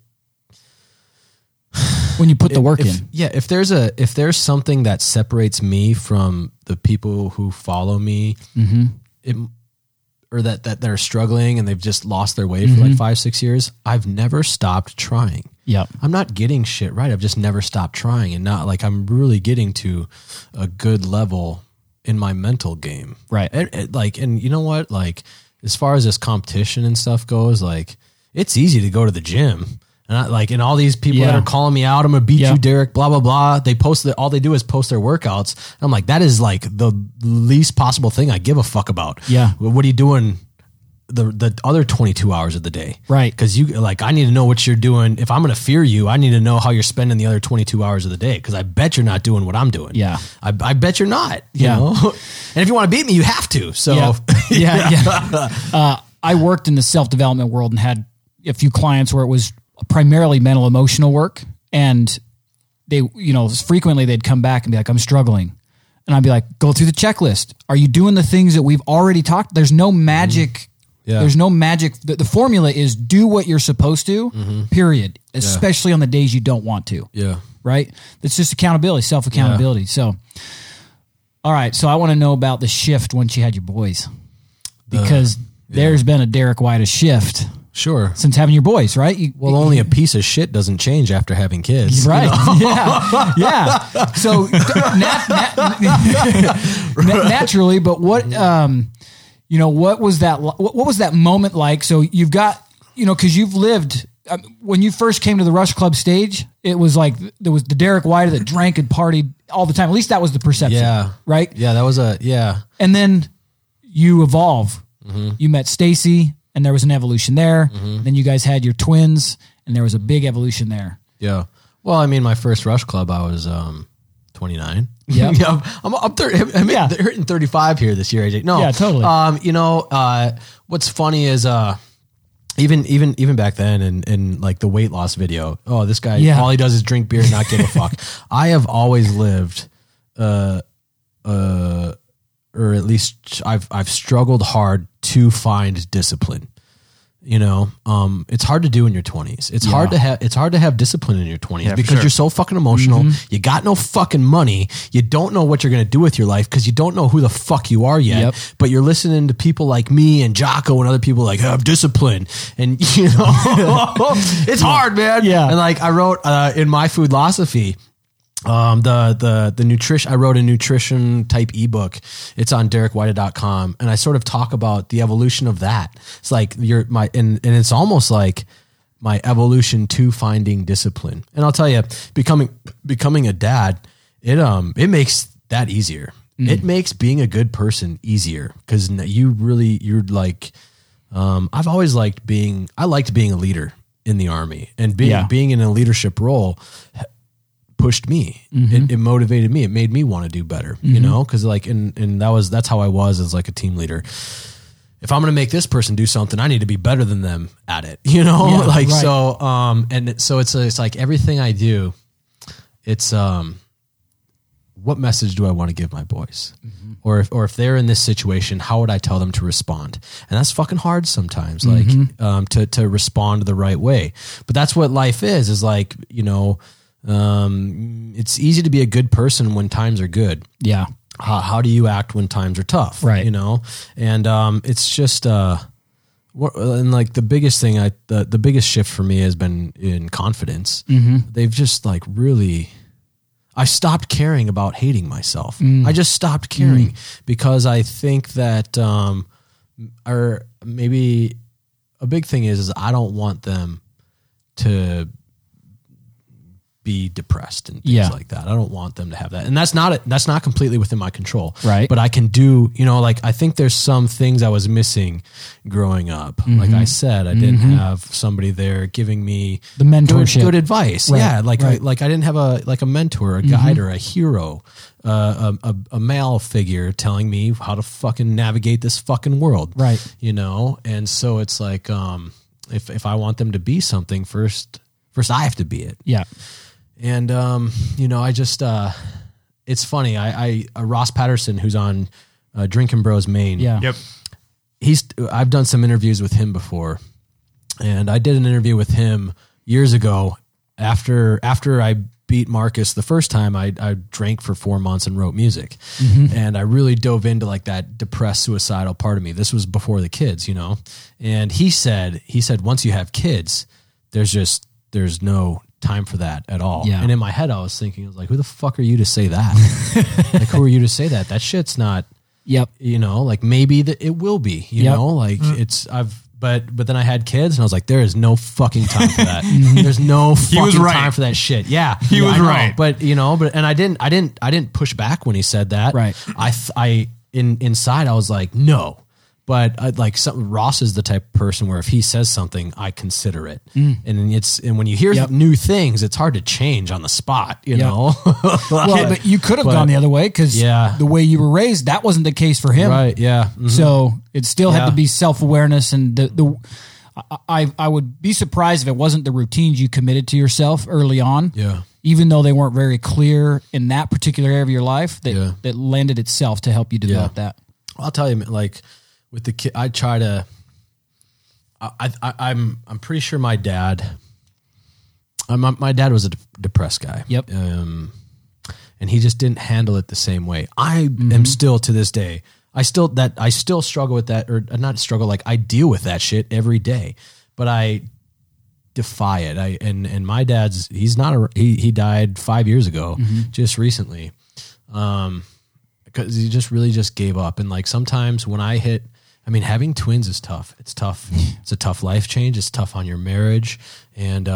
when you put the work in. Yeah. If there's something that separates me from the people who follow me, or that they're struggling and they've just lost their way for like 5-6 years, I've never stopped trying. Yeah. I'm not getting shit right. I've just never stopped trying, and not like I'm really getting to a good level in my mental game. Right. And you know what? Like, as far as this competition and stuff goes, like, it's easy to go to the gym. And all these people that are calling me out, I'm gonna beat you, Derek, blah blah blah. They post all they do is post their workouts. I'm like, that is like the least possible thing I give a fuck about. Yeah. What are you doing the other 22 hours of the day? Right. Because I need to know what you're doing. If I'm gonna fear you, I need to know how you're spending the other 22 hours of the day. Because I bet you're not doing what I'm doing. Yeah. I bet you're not. You know? And if you want to beat me, you have to. So I worked in the self-development world and had a few clients where it was primarily mental emotional work, and they frequently they'd come back and be like, I'm struggling, and I'd be like, go through the checklist. Are you doing the things that we've already talked? There's no magic. There's no magic. The formula is do what you're supposed to, period, especially on the days you don't want to. Right. That's just accountability, self-accountability. So all right, so I want to know about the shift once you had your boys, because there's been a Derek White shift. Sure. Since having your boys, right? Only a piece of shit doesn't change after having kids. Right. Yeah. So naturally, but what, what was that moment like? So you've got, cause you've lived, when you first came to the Rush Club stage, it was like, there was the Derek White that drank and partied all the time. At least that was the perception. Yeah. Right. Yeah. That was And then you evolve. You met Stacy, and there was an evolution there. Then you guys had your twins, and there was a big evolution there. Yeah. Well, I mean, my first Rush Club, I was 29. Yeah. I'm 30. I'm hitting 35 here this year, AJ. No. Yeah, totally. What's funny is even back then, in like the weight loss video, this guy, all he does is drink beer and not give a fuck. I have always lived, or at least I've struggled hard to find discipline. It's hard to do in your 20s. It's hard to have discipline in your 20s because you're so fucking emotional. You got no fucking money. You don't know what you're going to do with your life because you don't know who the fuck you are yet. But you're listening to people like me and Jocko and other people like, have discipline. And it's hard, man. Yeah. And like I wrote in my Foodlosophy, the nutrition, I wrote a nutrition type ebook. It's on DerekWhite.com, and I sort of talk about the evolution of that. It's like and it's almost like my evolution to finding discipline. And I'll tell you, becoming a dad, it makes that easier. It makes being a good person easier because you're like, I've always liked being a leader in the Army, and being in a leadership role pushed me. It motivated me. It made me want to do better, you know? Cause like, and that's how I was as like a team leader. If I'm going to make this person do something, I need to be better than them at it, you know? Yeah, right. So, and so it's like everything I do, it's, what message do I want to give my boys? Or if they're in this situation, how would I tell them to respond? And that's fucking hard sometimes, like, to respond the right way. But that's what life is like, you know, it's easy to be a good person when times are good. Yeah. How do you act when times are tough? Right. You know? And, it's just, and like the biggest thing, the biggest shift for me has been in confidence. They've just like really, I stopped caring about hating myself. I just stopped caring because I think that, or maybe a big thing is I don't want them to be depressed and things like that. I don't want them to have that. And that's not completely within my control. Right. But I can do, you know, like I think there's some things I was missing growing up. Like I said, I didn't have somebody there giving me the mentorship, good advice. Right. Yeah. Like I didn't have a mentor, a guide or a hero, a male figure telling me how to fucking navigate this fucking world. Right. You know? And so it's like, if I want them to be something first I have to be it. Yeah. And, you know, I just, it's funny. Ross Patterson, who's on Drinking Bros Maine. Yeah. Yep. I've done some interviews with him before, and I did an interview with him years ago after I beat Marcus the first time. I drank for 4 months and wrote music, and I really dove into like that depressed, suicidal part of me. This was before the kids, you know? And he said, once you have kids, there's no time for that at all. Yeah. And in my head, I was thinking, I was like, who the fuck are you to say that? Like, who are you to say that? That shit's not, you know, like maybe that it will be, you know, like but then I had kids and I was like, there is no fucking time for that. There's no fucking time for that shit. Yeah. He was right. But you know, and I didn't push back when he said that. Right. Inside I was like, no. But Ross is the type of person where if he says something, I consider it. And when you hear new things, it's hard to change on the spot, you know? But you could have gone the other way because the way you were raised, that wasn't the case for him. Right. Yeah. So it still had to be self-awareness. And I would be surprised if it wasn't the routines you committed to yourself early on. Yeah. Even though they weren't very clear in that particular area of your life, that landed itself to help you develop that. I'll tell you, like, with the kid, I try to. I'm pretty sure my dad. My dad was a depressed guy. Yep. And he just didn't handle it the same way. I am still to this day. I still struggle with that, or not struggle. Like I deal with that shit every day, but I defy it. And my dad's. He died 5 years ago, just recently. Because he just gave up. And like sometimes when I hit. I mean, having twins is tough. It's tough. It's a tough life change. It's tough on your marriage, and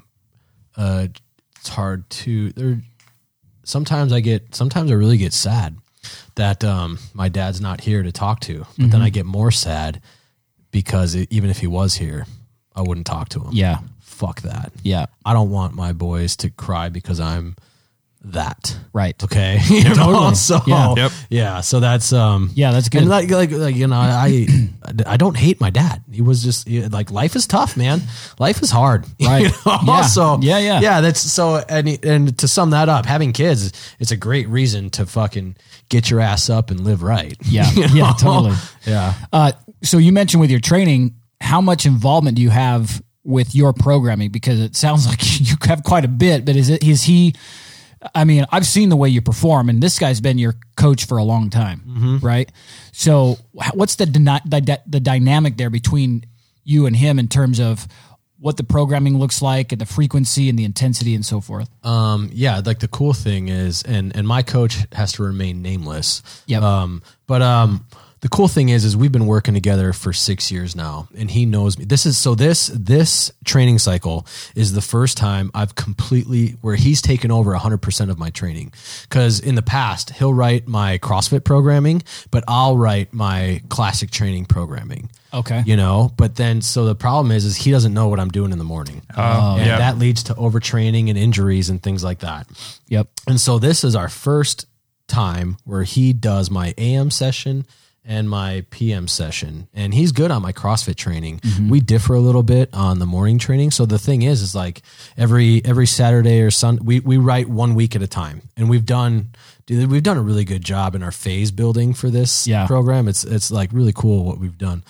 it's hard to. Sometimes I really get sad that my dad's not here to talk to. But then I get more sad because even if he was here, I wouldn't talk to him. Yeah, fuck that. Yeah, I don't want my boys to cry because I'm that. Right. Okay. Totally. So so that's that's good. And like you know, I don't hate my dad. He was just like, life is tough, man. Life is hard. Right. You know? So that's so. And to sum that up, having kids, it's a great reason to fucking get your ass up and live right. Yeah. You know? Yeah. Totally. Yeah. So you mentioned with your training, how much involvement do you have with your programming? Because it sounds like you have quite a bit. But is he? I mean, I've seen the way you perform, and this guy's been your coach for a long time, right? So what's the dynamic there between you and him in terms of what the programming looks like and the frequency and the intensity and so forth? Like the cool thing is, and my coach has to remain nameless. Yep. The cool thing is we've been working together for 6 years now, and he knows me. This training cycle is the first time I've where he's taken over 100% of my training. Because in the past, he'll write my CrossFit programming, but I'll write my classic training programming. Okay. You know, but then, so the problem is he doesn't know what I'm doing in the morning. And that leads to overtraining and injuries and things like that. Yep. And so this is our first time where he does my AM session and my PM session, and he's good on my CrossFit training. We differ a little bit on the morning training. So the thing is like every Saturday or Sunday, we write 1 week at a time, and we've done a really good job in our phase building for this program. It's like really cool what we've done.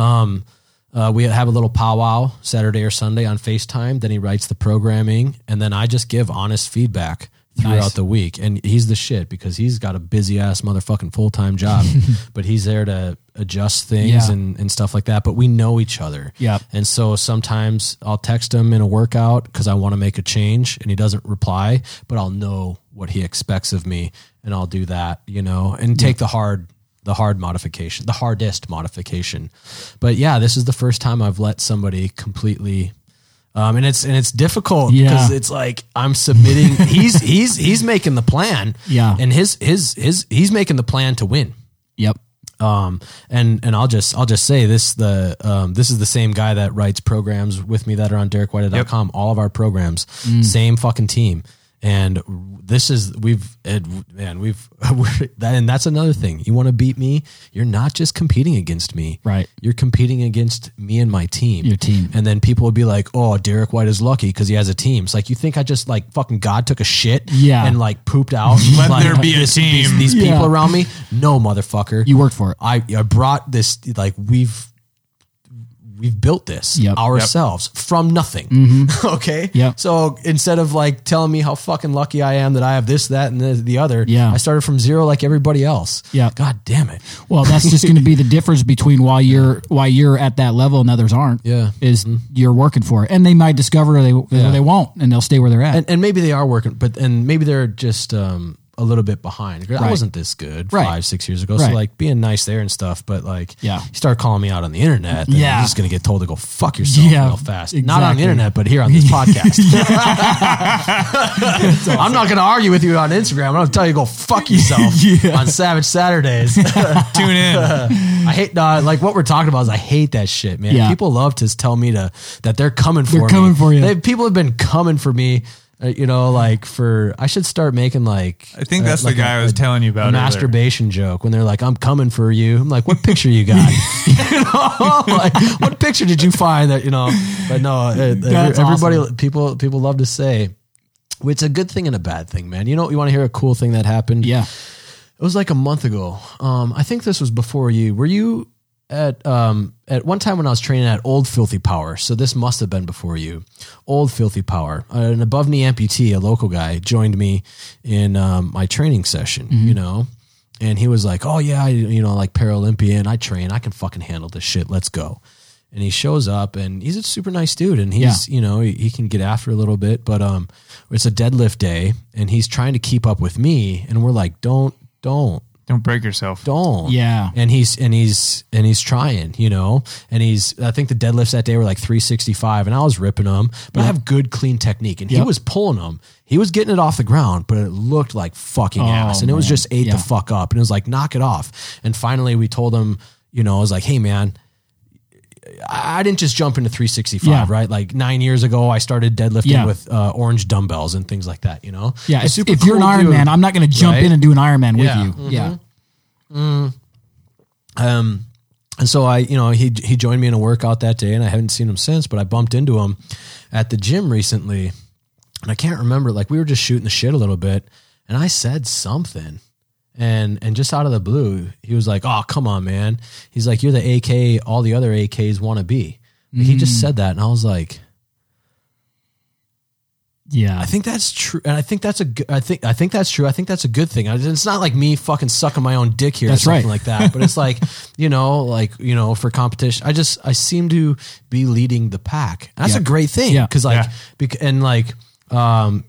We have a little powwow Saturday or Sunday on FaceTime. Then he writes the programming, and then I just give honest feedback throughout the week. And he's the shit because he's got a busy ass motherfucking full-time job, but he's there to adjust things and stuff like that. But we know each other. Yeah. And so sometimes I'll text him in a workout because I want to make a change and he doesn't reply, but I'll know what he expects of me and I'll do that, you know, and take the hardest modification. But yeah, this is the first time I've let somebody completely, and it's difficult because it's like I'm submitting. He's making the plan, and he's making the plan to win. Yep. And I'll just say this: this is the same guy that writes programs with me that are on DerekWhite.com. All of our programs, same fucking team. And this is, and that's another thing. You want to beat me? You're not just competing against me. Right. You're competing against me and my team. Your team. And then people will be like, oh, Derek White is lucky because he has a team. It's like, you think I just like fucking God took a shit and like pooped out? Let like, there be a team. These people around me? No, motherfucker. You worked for it. I brought this, like we've built this ourselves from nothing. Okay. Yep. So instead of like telling me how fucking lucky I am that I have this, that, and the other, I started from zero like everybody else. Yeah. God damn it. Well, that's just going to be the difference between why you're at that level and others aren't. Yeah. Is you're working for it, and they might discover or they won't, and they'll stay where they're at. And maybe they are working, and maybe they're just a little bit behind. I wasn't this good 5-6 years ago. So like being nice there and stuff, but like you start calling me out on the internet, then you're just going to get told to go fuck yourself real fast. Exactly. Not on the internet, but here on this podcast. Awesome. I'm not going to argue with you on Instagram. I'm going to tell you to go fuck yourself on Savage Saturdays. Tune in. I hate like what we're talking about is I hate that shit, man. Yeah. People love to tell me that they're coming for me. They're coming for you. People have been coming for me. You know, like I should start making like. I think that's the guy I was telling you about. A masturbation joke when they're like, "I'm coming for you." I'm like, "What picture you got? You know, like what picture did you find that you know?" But no, everybody, awesome. people love to say it's a good thing and a bad thing, man. You know, you want to hear a cool thing that happened? Yeah, it was like a month ago. I think this was before you. Were you at one time when I was training at Old Filthy Power? So this must have been before you. Old Filthy Power, an above knee amputee, a local guy, joined me in my training session, you know, and he was like, "Oh yeah, like Paralympian, I train, I can fucking handle this shit. Let's go." And he shows up, and he's a super nice dude, and he's you know he can get after a little bit, but it's a deadlift day, and he's trying to keep up with me, and we're like, don't break yourself. Don't. Yeah. And he's trying, you know, and I think the deadlifts that day were like 365 and I was ripping them, but I have good, clean technique and he was pulling them. He was getting it off the ground, but it looked like fucking ass. And it was just ate the fuck up. And it was like, knock it off. And finally we told him, you know, I was like, hey man, I didn't just jump into 365, right? Like 9 years ago, I started deadlifting with orange dumbbells and things like that, you know? Yeah, if you're an Ironman, I'm not going to jump in and do an Ironman with you. Yeah. And so he joined me in a workout that day and I haven't seen him since, but I bumped into him at the gym recently and I can't remember, like we were just shooting the shit a little bit and I said something. And just out of the blue, he was like, "Oh, come on, man." He's like, "You're the AK all the other AKs want to be." He just said that, and I was like, "Yeah, I think that's true." And I think that's I think that's true. I think that's a good thing. It's not like me fucking sucking my own dick here or something like that. But it's like, for competition, I seem to be leading the pack. And that's a great thing because I kind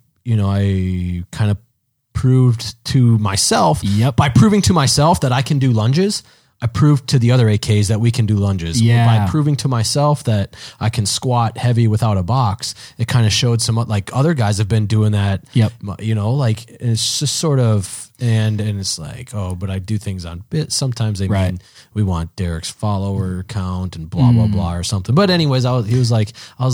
of proved to myself by proving to myself that I can do lunges. I proved to the other AKs that we can do lunges. Yeah. By proving to myself that I can squat heavy without a box, it kind of showed some, like other guys have been doing that. Yep. You know, like it's just sort of, and it's like, oh, but I do things on bits. Sometimes they mean we want Derek's follower count and blah, blah, blah or something. But anyways, I was like,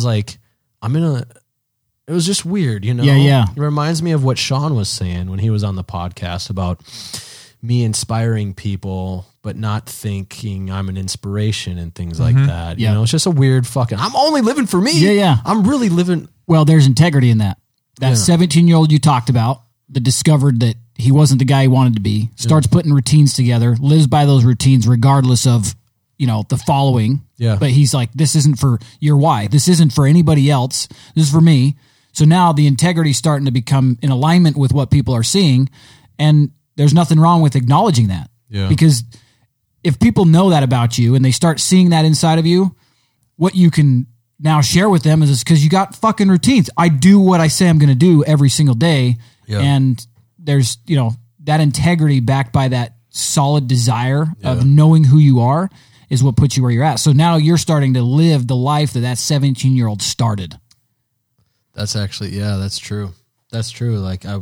it was just weird, you know? Yeah. It reminds me of what Sean was saying when he was on the podcast about me inspiring people, but not thinking I'm an inspiration and things like that. You know, it's just a weird I'm only living for me. Yeah. I'm really living. Well, there's integrity in that. That 17-year-old you talked about that discovered that he wasn't the guy he wanted to be, starts putting routines together, lives by those routines regardless of, you know, the following. Yeah. But he's like, this isn't for your why. This isn't for anybody else. This is for me. So now the integrity is starting to become in alignment with what people are seeing. And there's nothing wrong with acknowledging that. Yeah. Because if people know that about you and they start seeing that inside of you, what you can now share with them is because you got fucking routines. I do what I say I'm going to do every single day. Yeah. And there's, you know, that integrity backed by that solid desire of knowing who you are is what puts you where you're at. So now you're starting to live the life that 17-year-old started. That's actually, that's true. That's true. Like, I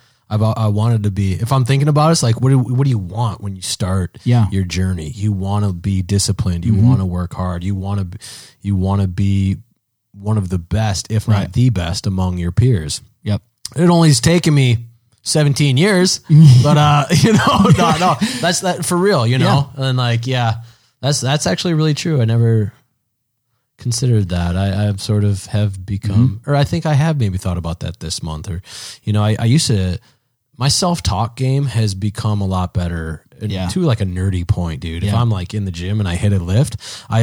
wanted to be, if I'm thinking about it, it's like, what do you want when you start your journey? You want to be disciplined. You want to work hard. You want to be one of the best, if not the best among your peers. Yep. It only has taken me 17 years, but, you know, no, that's that for real, you know? Yeah. And like, that's actually really true. I never considered that. I sort of have become, or I think I have maybe thought about that this month, or, you know, I used to, my self-talk game has become a lot better to like a nerdy point, dude. If I'm like in the gym and I hit a lift,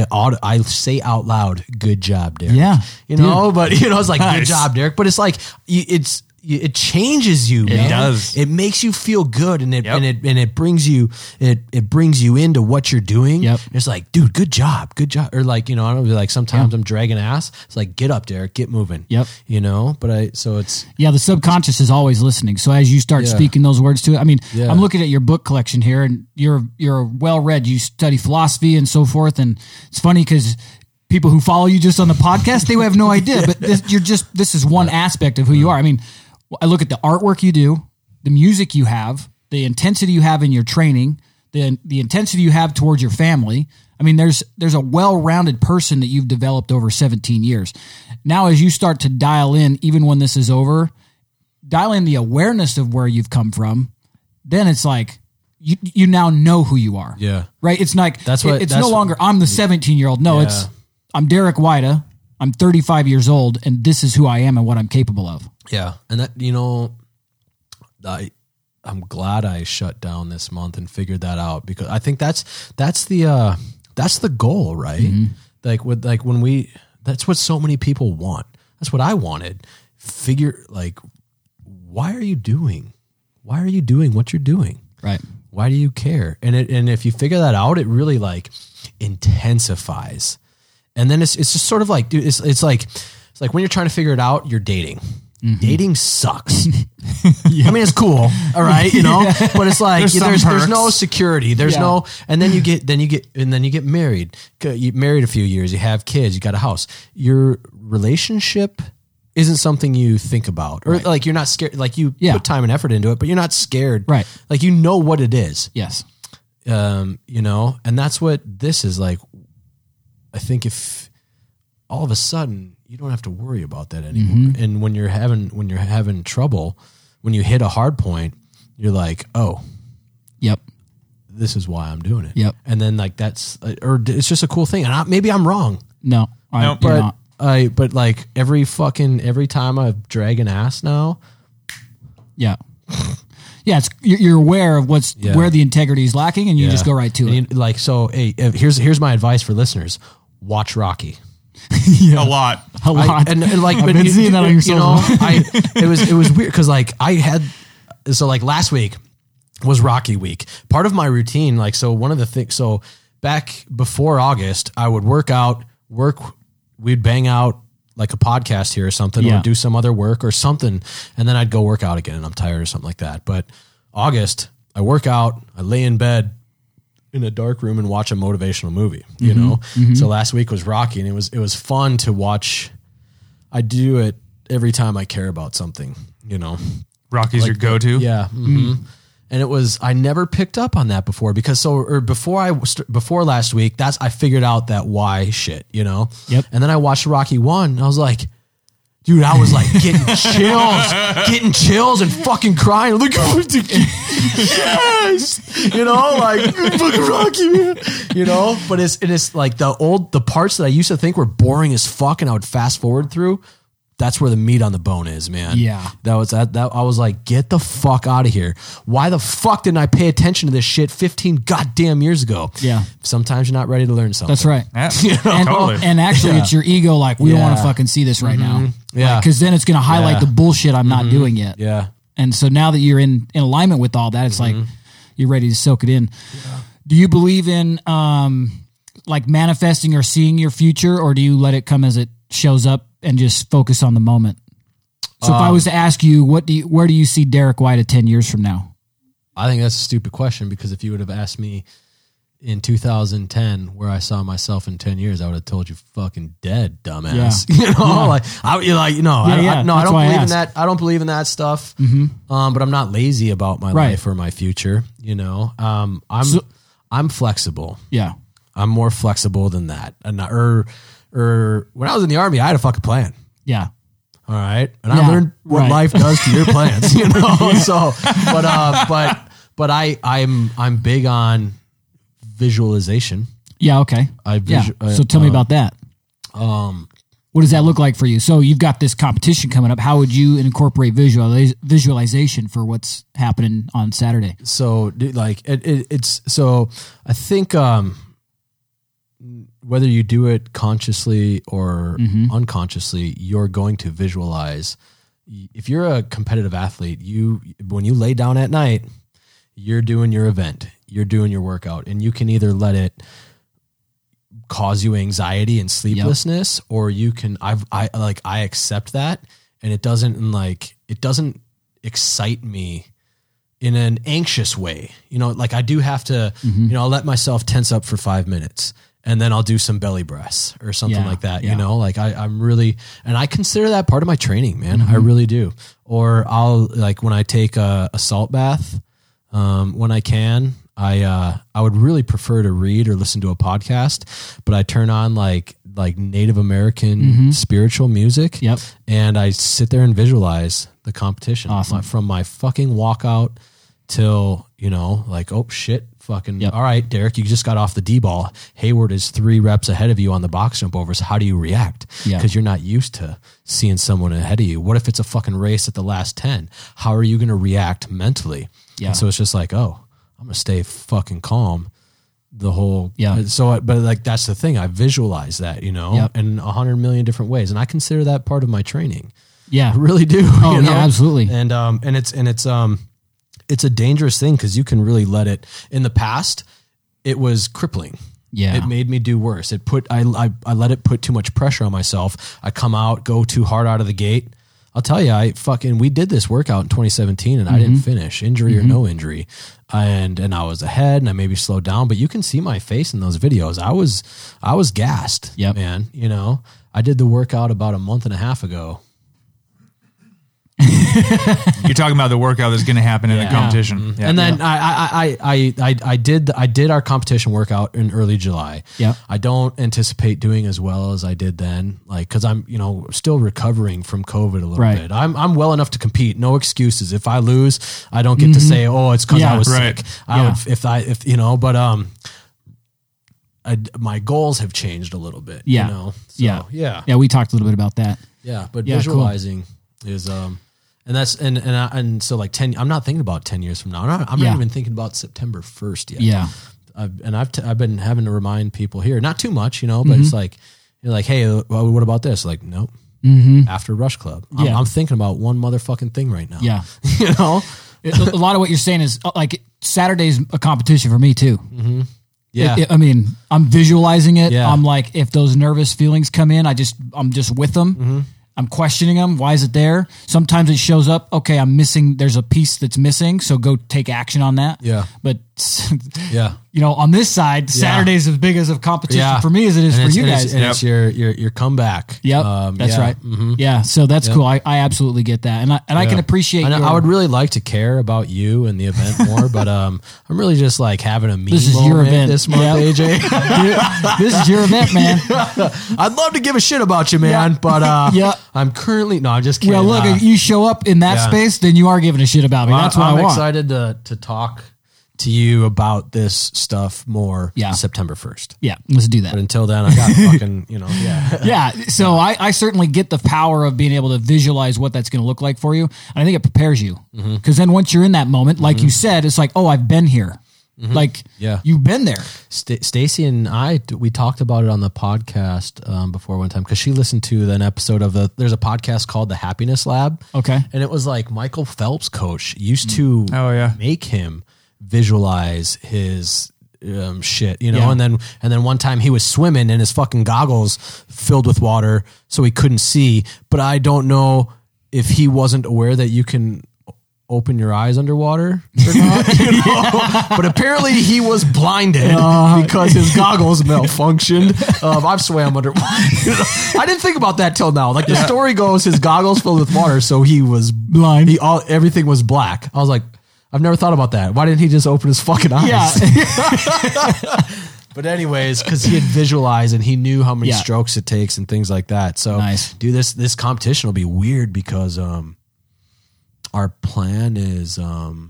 I say out loud, "Good job, Derek." Yeah. You know, but you know, it's like, "Good job, Derek." But it's like, it changes you, man. It does. It makes you feel good, and it brings you into what you're doing. Yep. It's like, dude, good job. Or like, you know, I don't know, like sometimes I'm dragging ass. It's like, get up, Derek, get moving. Yep. You know, but it's the subconscious is always listening. So as you start speaking those words to it, I mean, I'm looking at your book collection here, and you're well read. You study philosophy and so forth, and it's funny because people who follow you just on the podcast, they have no idea. But this is one aspect of who you are. I mean, I look at the artwork you do, the music you have, the intensity you have in your training, the intensity you have towards your family. I mean, there's a well-rounded person that you've developed over 17 years. Now, as you start to dial in, even when this is over, dial in the awareness of where you've come from, then it's like you now know who you are. Yeah. Right? It's like, it's no longer, I'm the 17-year-old. No, it's, I'm Derek Weida. I'm 35 years old, and this is who I am and what I'm capable of. Yeah. And that, you know, I'm glad I shut down this month and figured that out, because I think that's the goal, right? Mm-hmm. That's what so many people want. That's what I wanted. Why are you doing what you're doing? Right. Why do you care? And if you figure that out, it really like intensifies. And then it's just sort of like, dude, it's like when you're trying to figure it out, you're dating. Mm-hmm. Dating sucks. I mean, it's cool, all right, you know, but it's like there's no security. There's no, and then you get married. You married a few years, you have kids, you got a house. Your relationship isn't something you think about, or like you're not scared. Like you put time and effort into it, but you're not scared. Right. Like you know what it is. Yes. You know, and that's what this is like. I think if all of a sudden you don't have to worry about that anymore. Mm-hmm. And when you're having trouble, when you hit a hard point, you're like, oh, yep, this is why I'm doing it. Yep. And then like or it's just a cool thing. And maybe I'm wrong. No, but like every time I drag an ass now. Yeah. Yeah, you're aware of where the integrity is lacking, and you just go right to it. So, hey, here's my advice for listeners: watch Rocky. A lot. And like, I've been seeing that on your social. It was weird because like like last week was Rocky week. Part of my routine, like, so one of the things, so back before August, I would we'd bang out like a podcast here or something, or do some other work or something, and then I'd go work out again, and I'm tired or something like that. But August, I work out, I lay in bed, in a dark room and watch a motivational movie, you know? So last week was Rocky, and it was fun to watch. I do it every time I care about something, you know? Rocky's your go-to? Yeah. And it was, I never picked up on that before because before last week, I figured out that why shit, you know? Yep. And then I watched Rocky 1 and I was like, dude, I was like getting chills and fucking crying. I'm like, yes, you know, like fucking Rocky, man. You know, but it's like the parts that I used to think were boring as fuck, and I would fast forward through. That's where the meat on the bone is, man. Yeah. That I was like, get the fuck out of here. Why the fuck didn't I pay attention to this shit 15 goddamn years ago? Yeah. Sometimes you're not ready to learn something. That's right. Yeah, You know? totally. And actually, it's your ego. Like, we don't want to fucking see this right now. Yeah. Because then it's going to highlight Yeah. the bullshit I'm not doing yet. Yeah. And so now that you're in alignment with all that, it's like you're ready to soak it in. Yeah. Do you believe in like manifesting or seeing your future, or do you let it come as it shows up and just focus on the moment? So if I was to ask you, where do you see Derek White at 10 years from now? I think that's a stupid question, because if you would have asked me in 2010 where I saw myself in 10 years, I would have told you fucking dead, dumbass. Yeah. You know, I don't believe in that. I don't believe in that stuff. But I'm not lazy about my life or my future. You know, I'm flexible. Yeah. I'm more flexible than that. And when I was in the Army, I had a fucking plan. Yeah. All right. And I learned what life does to your plans, you know? So, but I'm big on visualization. Yeah. Okay. So tell me about that. What does that look like for you? So you've got this competition coming up. How would you incorporate visualization for what's happening on Saturday? So like it's so I think, whether you do it consciously or unconsciously, you're going to visualize. If you're a competitive athlete, when you lay down at night, you're doing your event, you're doing your workout, and you can either let it cause you anxiety and sleeplessness, or you can, I accept that, and it doesn't excite me in an anxious way. You know, like I do have to, you know, I'll let myself tense up for 5 minutes. And then I'll do some belly breaths or something like that, you know, like I'm really, and I consider that part of my training, man. I really do. Or I'll like, when I take a salt bath, when I can, I would really prefer to read or listen to a podcast, but I turn on like Native American spiritual music. Yep. And I sit there and visualize the competition. Awesome. From my fucking walkout till, you know, like, oh shit, fucking, all right, Derek, you just got off the D-ball. Hayward is 3 reps ahead of you on the box jump overs. How do you react? Because you're not used to seeing someone ahead of you. What if it's a fucking race at the last 10? How are you going to react mentally? Yeah. And so it's just like, oh, I'm going to stay fucking calm the whole. Yeah. So, but like, that's the thing. I visualize that, you know, in 100 million different ways. And I consider that part of my training. Yeah. I really do. Oh, you know? yeah, absolutely. And it's a dangerous thing, because you can really let it. In the past, it was crippling. Yeah. It made me do worse. I let it put too much pressure on myself. I come out, go too hard out of the gate. I'll tell you, we did this workout in 2017 and I didn't finish, injury or no injury. And I was ahead and I maybe slowed down, but you can see my face in those videos. I was gassed, man. You know, I did the workout about a month and a half ago. You're talking about the workout that's going to happen in the competition. Yeah. And then I did our competition workout in early July. Yeah. I don't anticipate doing as well as I did then, like, cause I'm, you know, still recovering from COVID a little bit. I'm well enough to compete. No excuses. If I lose, I don't get to say, oh, it's cause I was sick. If you know, but, my goals have changed a little bit, you know? So, yeah. We talked a little bit about that. Yeah. But visualizing is, and so like 10, I'm not thinking about 10 years from now. I'm not even thinking about September 1st yet. Yeah. I've been having to remind people here, not too much, you know, but it's like, you're like, hey, well, what about this? Like, nope. After Rush Club, I'm thinking about one motherfucking thing right now. Yeah. You know, a lot of what you're saying is like Saturday's a competition for me too. Yeah. I mean, I'm visualizing it. Yeah. I'm like, if those nervous feelings come in, I'm just with them. I'm questioning them. Why is it there? Sometimes it shows up. Okay, I'm missing. There's a piece that's missing. So go take action on that. Yeah. But Yeah. on this side, Saturday's as big as a competition for me as it is for you guys. And it's your comeback. Yep, that's right. Mm-hmm. Yeah, so that's cool. I absolutely get that, and I can appreciate. I would really like to care about you and the event more, but I'm really just like having a me This is moment your event this month, AJ. This is your event, man. I'd love to give a shit about you, man, but I'm currently I'm just kidding. Well, look, if you show up in that space, then you are giving a shit about me. That's what I want. I'm excited to talk to you about this stuff more September 1st. Yeah, let's do that. But until then, I got fucking, Yeah, so I certainly get the power of being able to visualize what that's going to look like for you. And I think it prepares you. Because then once you're in that moment, like you said, it's like, oh, I've been here. Like, you've been there. Stacy and I, we talked about it on the podcast before one time because she listened to an episode of there's a podcast called The Happiness Lab. Okay. And it was like Michael Phelps' coach used to make him visualize his shit, and then one time he was swimming and his fucking goggles filled with water so he couldn't see. But I don't know if he wasn't aware that you can open your eyes underwater or not, but apparently he was blinded because his goggles malfunctioned. I've swam underwater. I didn't think about that till now. Like the story goes, his goggles filled with water, so he was blind. Everything was black. I was like, I've never thought about that. Why didn't he just open his fucking eyes? Yeah. But anyways, because he had visualized and he knew how many strokes it takes and things like that. So, dude, this competition will be weird because our plan is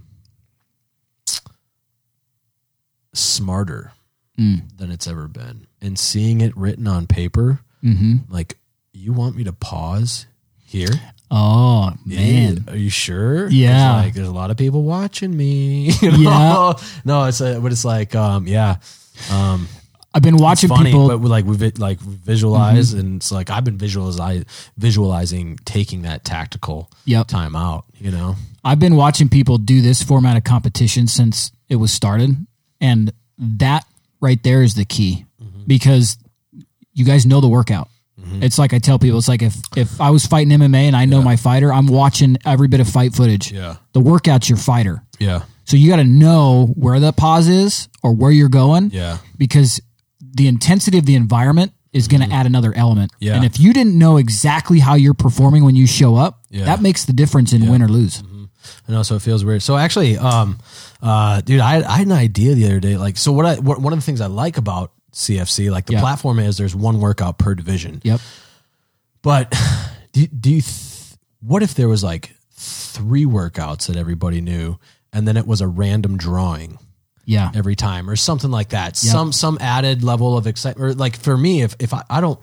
smarter than it's ever been. And seeing it written on paper, like, you want me to pause here? Oh, man. Are you sure? Yeah. Like, there's a lot of people watching me. Yeah. No, it's like, I've been watching funny, people, but we visualize, and it's like I've been visualizing taking that tactical time out. I've been watching people do this format of competition since it was started, and that right there is the key because you guys know the workout. It's like I tell people, it's like if I was fighting MMA and I know my fighter, I'm watching every bit of fight footage. Yeah. The workout's your fighter. Yeah. So you got to know where the pause is or where you're going. Yeah. Because the intensity of the environment is going to add another element. Yeah. And if you didn't know exactly how you're performing when you show up, that makes the difference in win or lose. I know, so it feels weird. So actually, dude, I had an idea the other day. Like, so one of the things I like about CFC, like the platform is there's one workout per division. Yep. But what if there was like 3 workouts that everybody knew, and then it was a random drawing? Yeah. Every time or something like that. Yep. Some added level of excitement. Or like for me, if I'm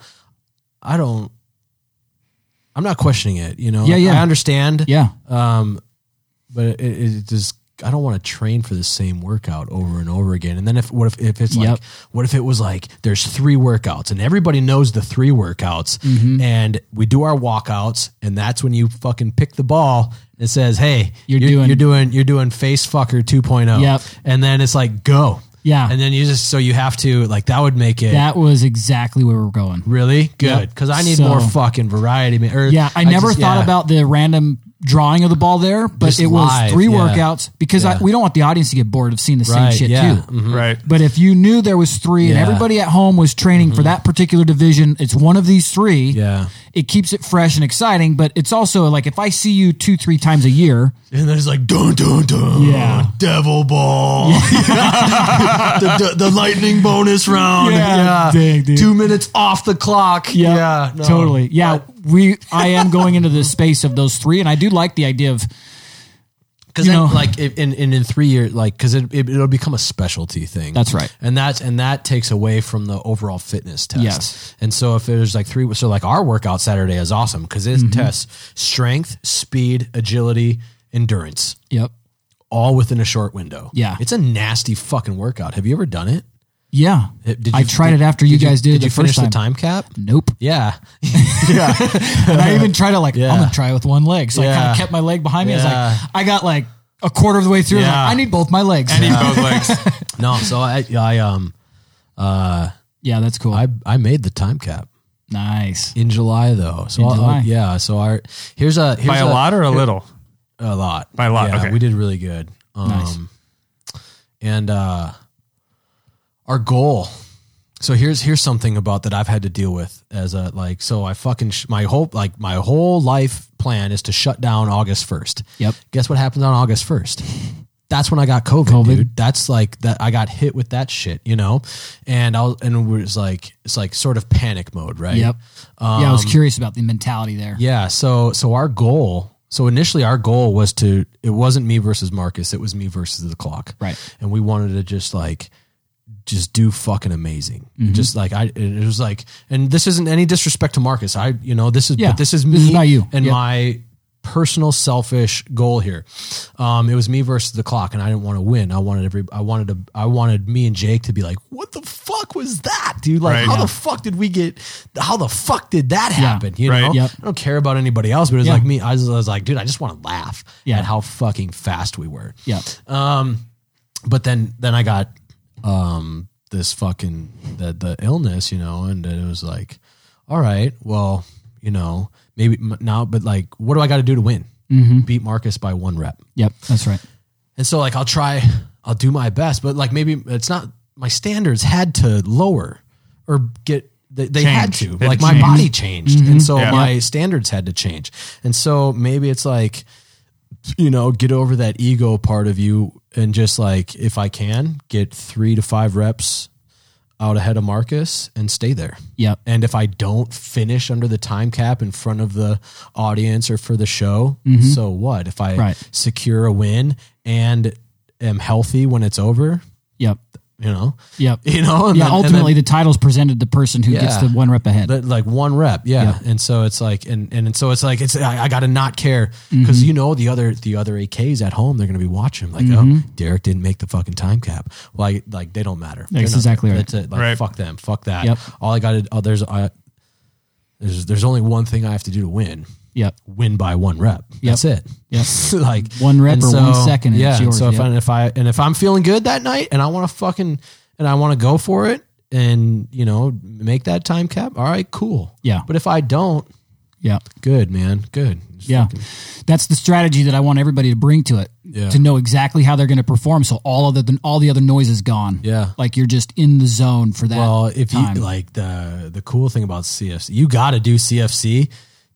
not questioning it, I understand. Yeah. But it just, I don't want to train for the same workout over and over again. And then what if it's like, what if it was like, there's 3 workouts and everybody knows the 3 workouts and we do our walkouts, and that's when you fucking pick the ball. It says, hey, you're doing face fucker 2.0. Yep. And then it's like, go. Yeah. And then you have to, like, that would make it. That was exactly where we're going. Really? Good. Because I need more fucking variety. I never thought about the random drawing of the ball there, but just it was live, 3 workouts because we don't want the audience to get bored of seeing the same shit too. Mm-hmm. Right. But if you knew there was 3 and everybody at home was training for that particular division, it's one of these 3. Yeah. It keeps it fresh and exciting, but it's also like if I see you 2-3 times a year. And there's like, dun, dun, dun, devil ball. the lightning bonus round. Yeah. Dang, dude. 2 minutes off the clock. Yeah. No. Totally. Yeah. I am going into the space of those 3, and I do like the idea of, because like in 3 years, like, because it'll become a specialty thing. That's right, and that takes away from the overall fitness test. Yes, and so if there's like 3, so like our workout Saturday is awesome because it tests strength, speed, agility, endurance. Yep, all within a short window. Yeah, it's a nasty fucking workout. Have you ever done it? Yeah, I tried it after you guys did. Did you finish the time cap? Nope. Yeah, yeah. And I even tried to I'm gonna try it with one leg. So I kind of kept my leg behind me. I was like, I got like a quarter of the way through. Yeah. I need both my legs. I need both legs. No, so I yeah, that's cool. I made the time cap. Nice. in July though. So In July. yeah. So here's By a lot or a little? A lot. By a lot, Yeah, okay. we did really good. Nice. And our goal. So here's something about that I've had to deal with as a so I fucking my whole life plan is to shut down August 1st. Yep. Guess what happens on August 1st? That's when I got COVID, dude. That's like that. I got hit with that shit, and it was it's like sort of panic mode, right? Yep. I was curious about the mentality there. Yeah. So our goal. So initially our goal was it wasn't me versus Marcus. It was me versus the clock. Right. And we wanted to just do fucking amazing. Just like it was like, and this isn't any disrespect to Marcus. This is me This is not you. and Yep. my personal selfish goal here. It was me versus the clock, and I didn't want to win. I wanted me and Jake to be like, what the fuck was that, dude? Like, Right. how the fuck did that happen? You Right. know, Yep. I don't care about anybody else, but it's Yeah. like me. I was like, dude, I just want to laugh Yeah. at how fucking fast we were. Yeah. But then I got this fucking the illness, and it was like, all right, well, maybe now, but like, what do I got to do to win? Beat Marcus by 1 rep. Yep. That's right. And so like, I'll do my best, but like, maybe it's not, my standards had to lower or get, they had to, It had like to my change. body changed. And so Yeah. my standards had to change. And so maybe it's like, get over that ego part of you and just like, if I can get 3 to 5 reps out ahead of Marcus and stay there. Yep. And if I don't finish under the time cap in front of the audience or for the show, so what? If I Right. secure a win and am healthy when it's over, Yep. Yep. And ultimately the title's presented the person who gets the 1 rep ahead. like 1 rep, yeah. And so it's like, and so it's like, I got to not care because the other AKs at home, they're going to be watching like, oh, Derek didn't make the fucking time cap. Well, they don't matter. That's exactly right. That's it. Like, Right. fuck them. Fuck that. Yep. All I got to, there's only one thing I have to do to win. Yep. Win by 1 rep. That's it. Yep. Like 1 rep and or 1 second, and Yeah. it's yours. So Yep. if I'm feeling good that night and I want to go for it and make that time cap, all right, cool. Yeah. But if I don't, Yeah. good, man, good. Just Yeah. fucking- That's the strategy that I want everybody to bring to it. Yeah. To know exactly how they're going to perform. So all the other noise is gone. Yeah. Like you're just in the zone for that. Well, if time. you like the cool thing about CFC, you got to do CFC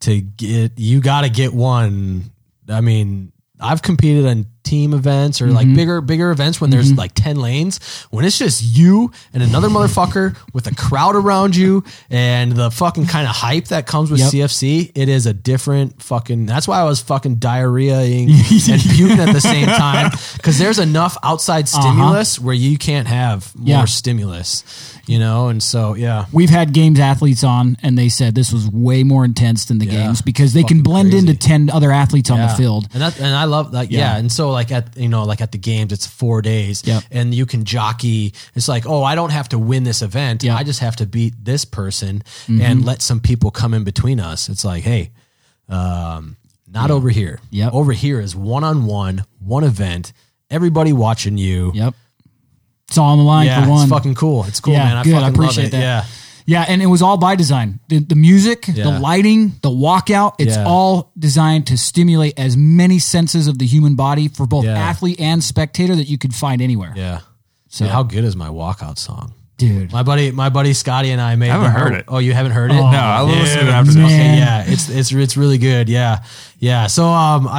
you got to get one. I mean, I've competed in team events or like bigger events when there's like 10 lanes, when it's just you and another motherfucker with a crowd around you and the fucking kind of hype that comes with Yep. CFC, it is a different fucking, that's why I was fucking diarrheaing and puking at the same time. Cause there's enough outside stimulus where you can't have more Yeah. stimulus, and so, yeah. We've had games athletes on, and they said this was way more intense than the games because they can Fucking blend crazy. into 10 other athletes on the field. and I love that. Yeah. And so like at the games, it's 4 days, Yep. and you can jockey. It's like, oh, I don't have to win this event. Yep. I just have to beat this person and let some people come in between us. It's like, hey, not over here. Yep. Over here is 1-on-1, one event, everybody watching you. Yep. It's all on the line Yeah, for one. it's fucking cool. It's cool, Yeah, man. I good. I fucking appreciate love it. that. Yeah. Yeah, and it was all by design. The music, the Yeah. lighting, the walkout, it's Yeah. all designed to stimulate as many senses of the human body for both Yeah. athlete and spectator that you could find anywhere. Yeah. So- Dude, how good is my walkout song? Dude. My buddy Scotty and I made. I haven't heard it. Oh, you haven't heard it? No, I'll listen to it after this. man. Okay, yeah, it's really good. Yeah. So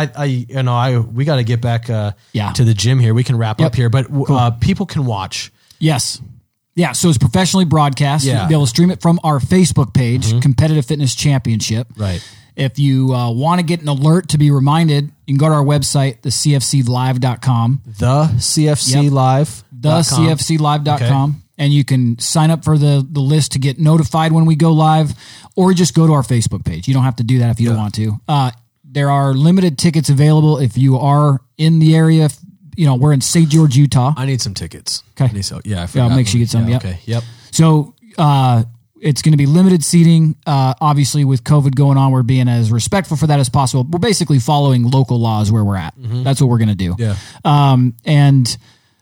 we got to get back Yeah. to the gym here. We can wrap Yep. up here, but people can watch. Yes. Yeah, so it's professionally broadcast. Yeah. You'll be able to stream it from our Facebook page, Competitive Fitness Championship. Right. If you want to get an alert to be reminded, you can go to our website, thecfclive.com. The CFC Live. thecfclive.com. And you can sign up for the list to get notified when we go live, or just go to our Facebook page. You don't have to do that if you don't want to. There are limited tickets available if you are in the area. We're in St. George, Utah. I need some tickets. Okay. Yeah, I'll make sure you get some. Yeah, Yep. Okay. Yep. So it's going to be limited seating. Obviously, with COVID going on, we're being as respectful for that as possible. We're basically following local laws where we're at. That's what we're going to do. Yeah. And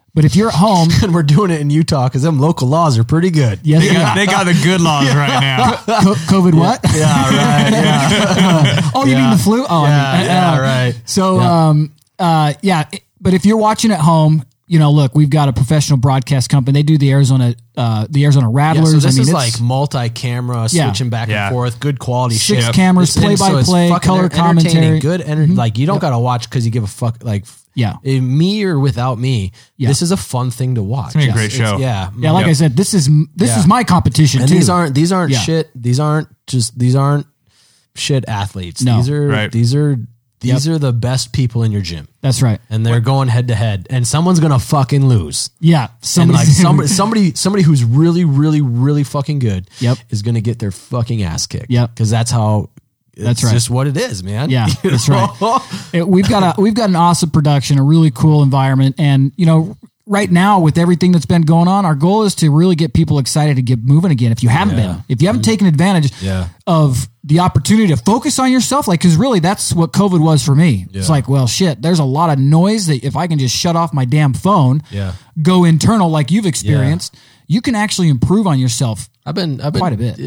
But if you're at home, And we're doing it in Utah because them local laws are pretty good. yes, They got the good laws right now. COVID what? Yeah, right. Yeah. Oh, you mean the flu? Oh, Right. So, but if you're watching at home, look, we've got a professional broadcast company. They do the Arizona Rattlers. So this I mean, is it's like multi-camera, switching back and forth, good quality six shit. cameras, And so it's play-by-play, fucking color entertaining, commentary. good, like you don't got to watch because you give a fuck. Like, me or without me, this is a fun thing to watch. It's gonna be a great show. Yeah, like I said, this is my competition and too. these aren't shit. These aren't shit athletes. No. These are the best people in your gym. That's right. And they're going head to head, and someone's gonna fucking lose. Yeah, And like somebody who's really, really, really fucking good is gonna get their fucking ass kicked. Yep. Because that's how. That's it's right. just what it is, man. Yeah, You that's know? right. We've got an awesome production, a really cool environment, and right now with everything that's been going on, our goal is to really get people excited to get moving again. If you haven't been, if you haven't taken advantage of the opportunity to focus on yourself, like, because really that's what COVID was for me. It's like, well, shit, there's a lot of noise that if I can just shut off my damn phone, go internal like you've experienced, you can actually improve on yourself. I've been quite a bit.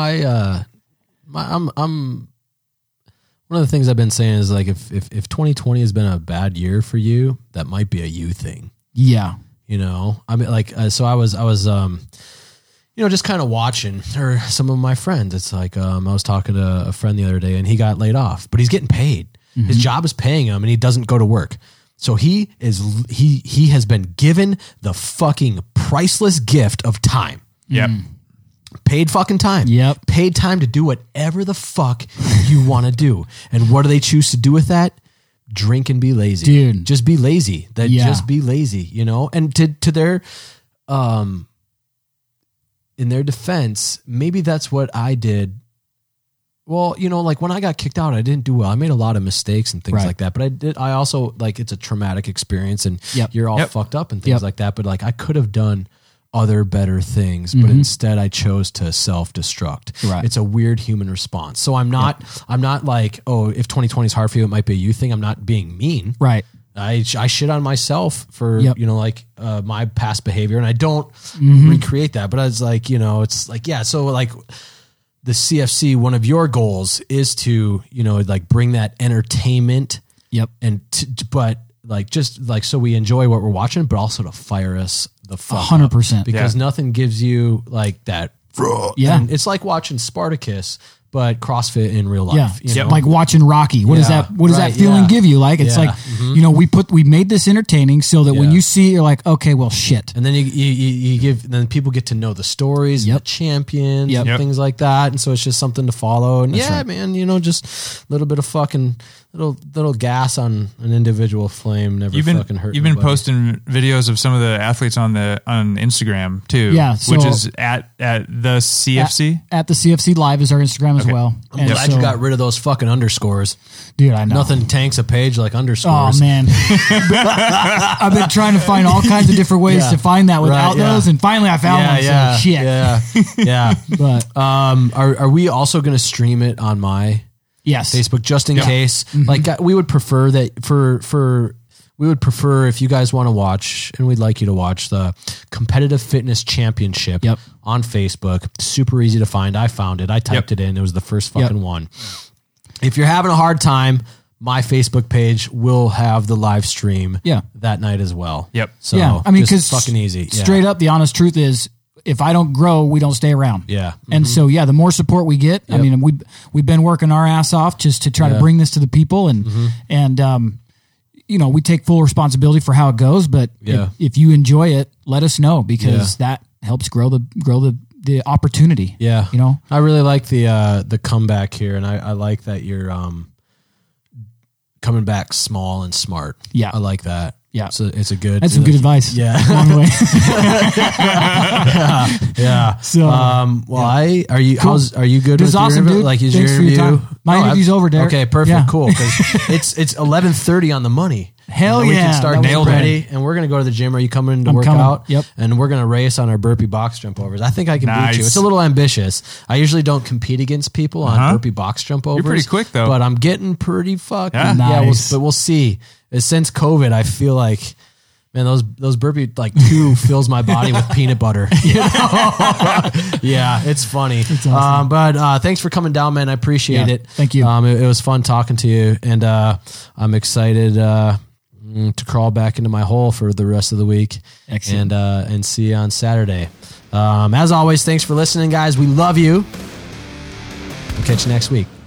I'm one of the things I've been saying is like if 2020 has been a bad year for you, that might be a you thing. Yeah. I mean, like, so I was just kind of watching, or some of my friends. It's like, I was talking to a friend the other day and he got laid off, but he's getting paid. Mm-hmm. His job is paying him and he doesn't go to work. So he has been given the fucking priceless gift of time. Yep. Paid fucking time. Yep. Paid time to do whatever the fuck you want to do. And what do they choose to do with that? Drink and be lazy. Dude. Just be lazy. Just be lazy, And to their in their defense, maybe that's what I did. Well, like when I got kicked out, I didn't do well. I made a lot of mistakes and things like that. But I also, like, it's a traumatic experience and you're all fucked up and things like that. But like I could have done other better things, but instead I chose to self-destruct. Right. It's a weird human response. So I'm not like, oh, if 2020 is hard for you, it might be a you thing. I'm not being mean. Right. I shit on myself for, my past behavior, and I don't recreate that. But I was like, it's like, so like the CFC, one of your goals is to, like bring that entertainment. Yep. But like, just like, so we enjoy what we're watching, but also to fire us the fuck 100%. up, because nothing gives you like that. Yeah. And it's like watching Spartacus, but CrossFit in real life. Yeah. Like watching Rocky. What does that feeling give you? Like, it's like, we made this entertaining so that when you see it, you're like, okay, well, shit. And then you give, then people get to know the stories, the champions, and things like that. And so it's just something to follow. And man, just a little bit of fucking little gas on an individual flame never fucking hurt. You've been posting videos of some of the athletes on Instagram too. Yeah, so which is at the CFC. At the CFC Live is our Instagram as well. I'm glad you got rid of those fucking underscores. Dude, I know. Nothing tanks a page like underscores. Oh, man. I've been trying to find all kinds of different ways to find that without those, and finally I found one. So shit. Yeah. But are we also going to stream it on my Facebook just in case? Mm-hmm. Like, we would prefer that we would prefer if you guys want to watch, and we'd like you to watch the Competitive Fitness Championship on Facebook. Super easy to find. I found it. I typed it in. It was the first fucking one. If you're having a hard time, my Facebook page will have the live stream that night as well. Yep. So I mean, because fucking easy. Straight up, the honest truth is, if I don't grow, we don't stay around. Yeah. And so, the more support we get, I mean, we've been working our ass off just to try to bring this to the people, and we take full responsibility for how it goes. But if you enjoy it, let us know, because that helps grow the opportunity. Yeah. I really like the comeback here, and I like that you're coming back small and smart. Yeah. I like that. Yeah. So it's a good. That's some good advice. Yeah. Along the way. Yeah. So, are you? Cool. Are you good? This with awesome, your dude. Like, is Thanks your for your interview? time. My interview's over, Derek. Okay, perfect, Yeah. cool. Because it's 11:30 on the money. Hell and we yeah. can start That was getting great. ready, and we're gonna go to the gym. Are you coming to I'm work coming. out? Yep. And we're gonna race on our burpee box jump overs. I think I can beat you. It's a little ambitious. I usually don't compete against people on burpee box jump overs. You're pretty quick though. But I'm getting pretty fucking. Yeah? Yeah. Nice. But we'll see. Since COVID, I feel like Man, those burpee like 2 fills my body with peanut butter. You know? Yeah, it's funny. It's awesome. But thanks for coming down, man. I appreciate it. Thank you. It was fun talking to you, and I'm excited to crawl back into my hole for the rest of the week. Excellent. And see you on Saturday. As always, thanks for listening, guys. We love you. We'll catch you next week.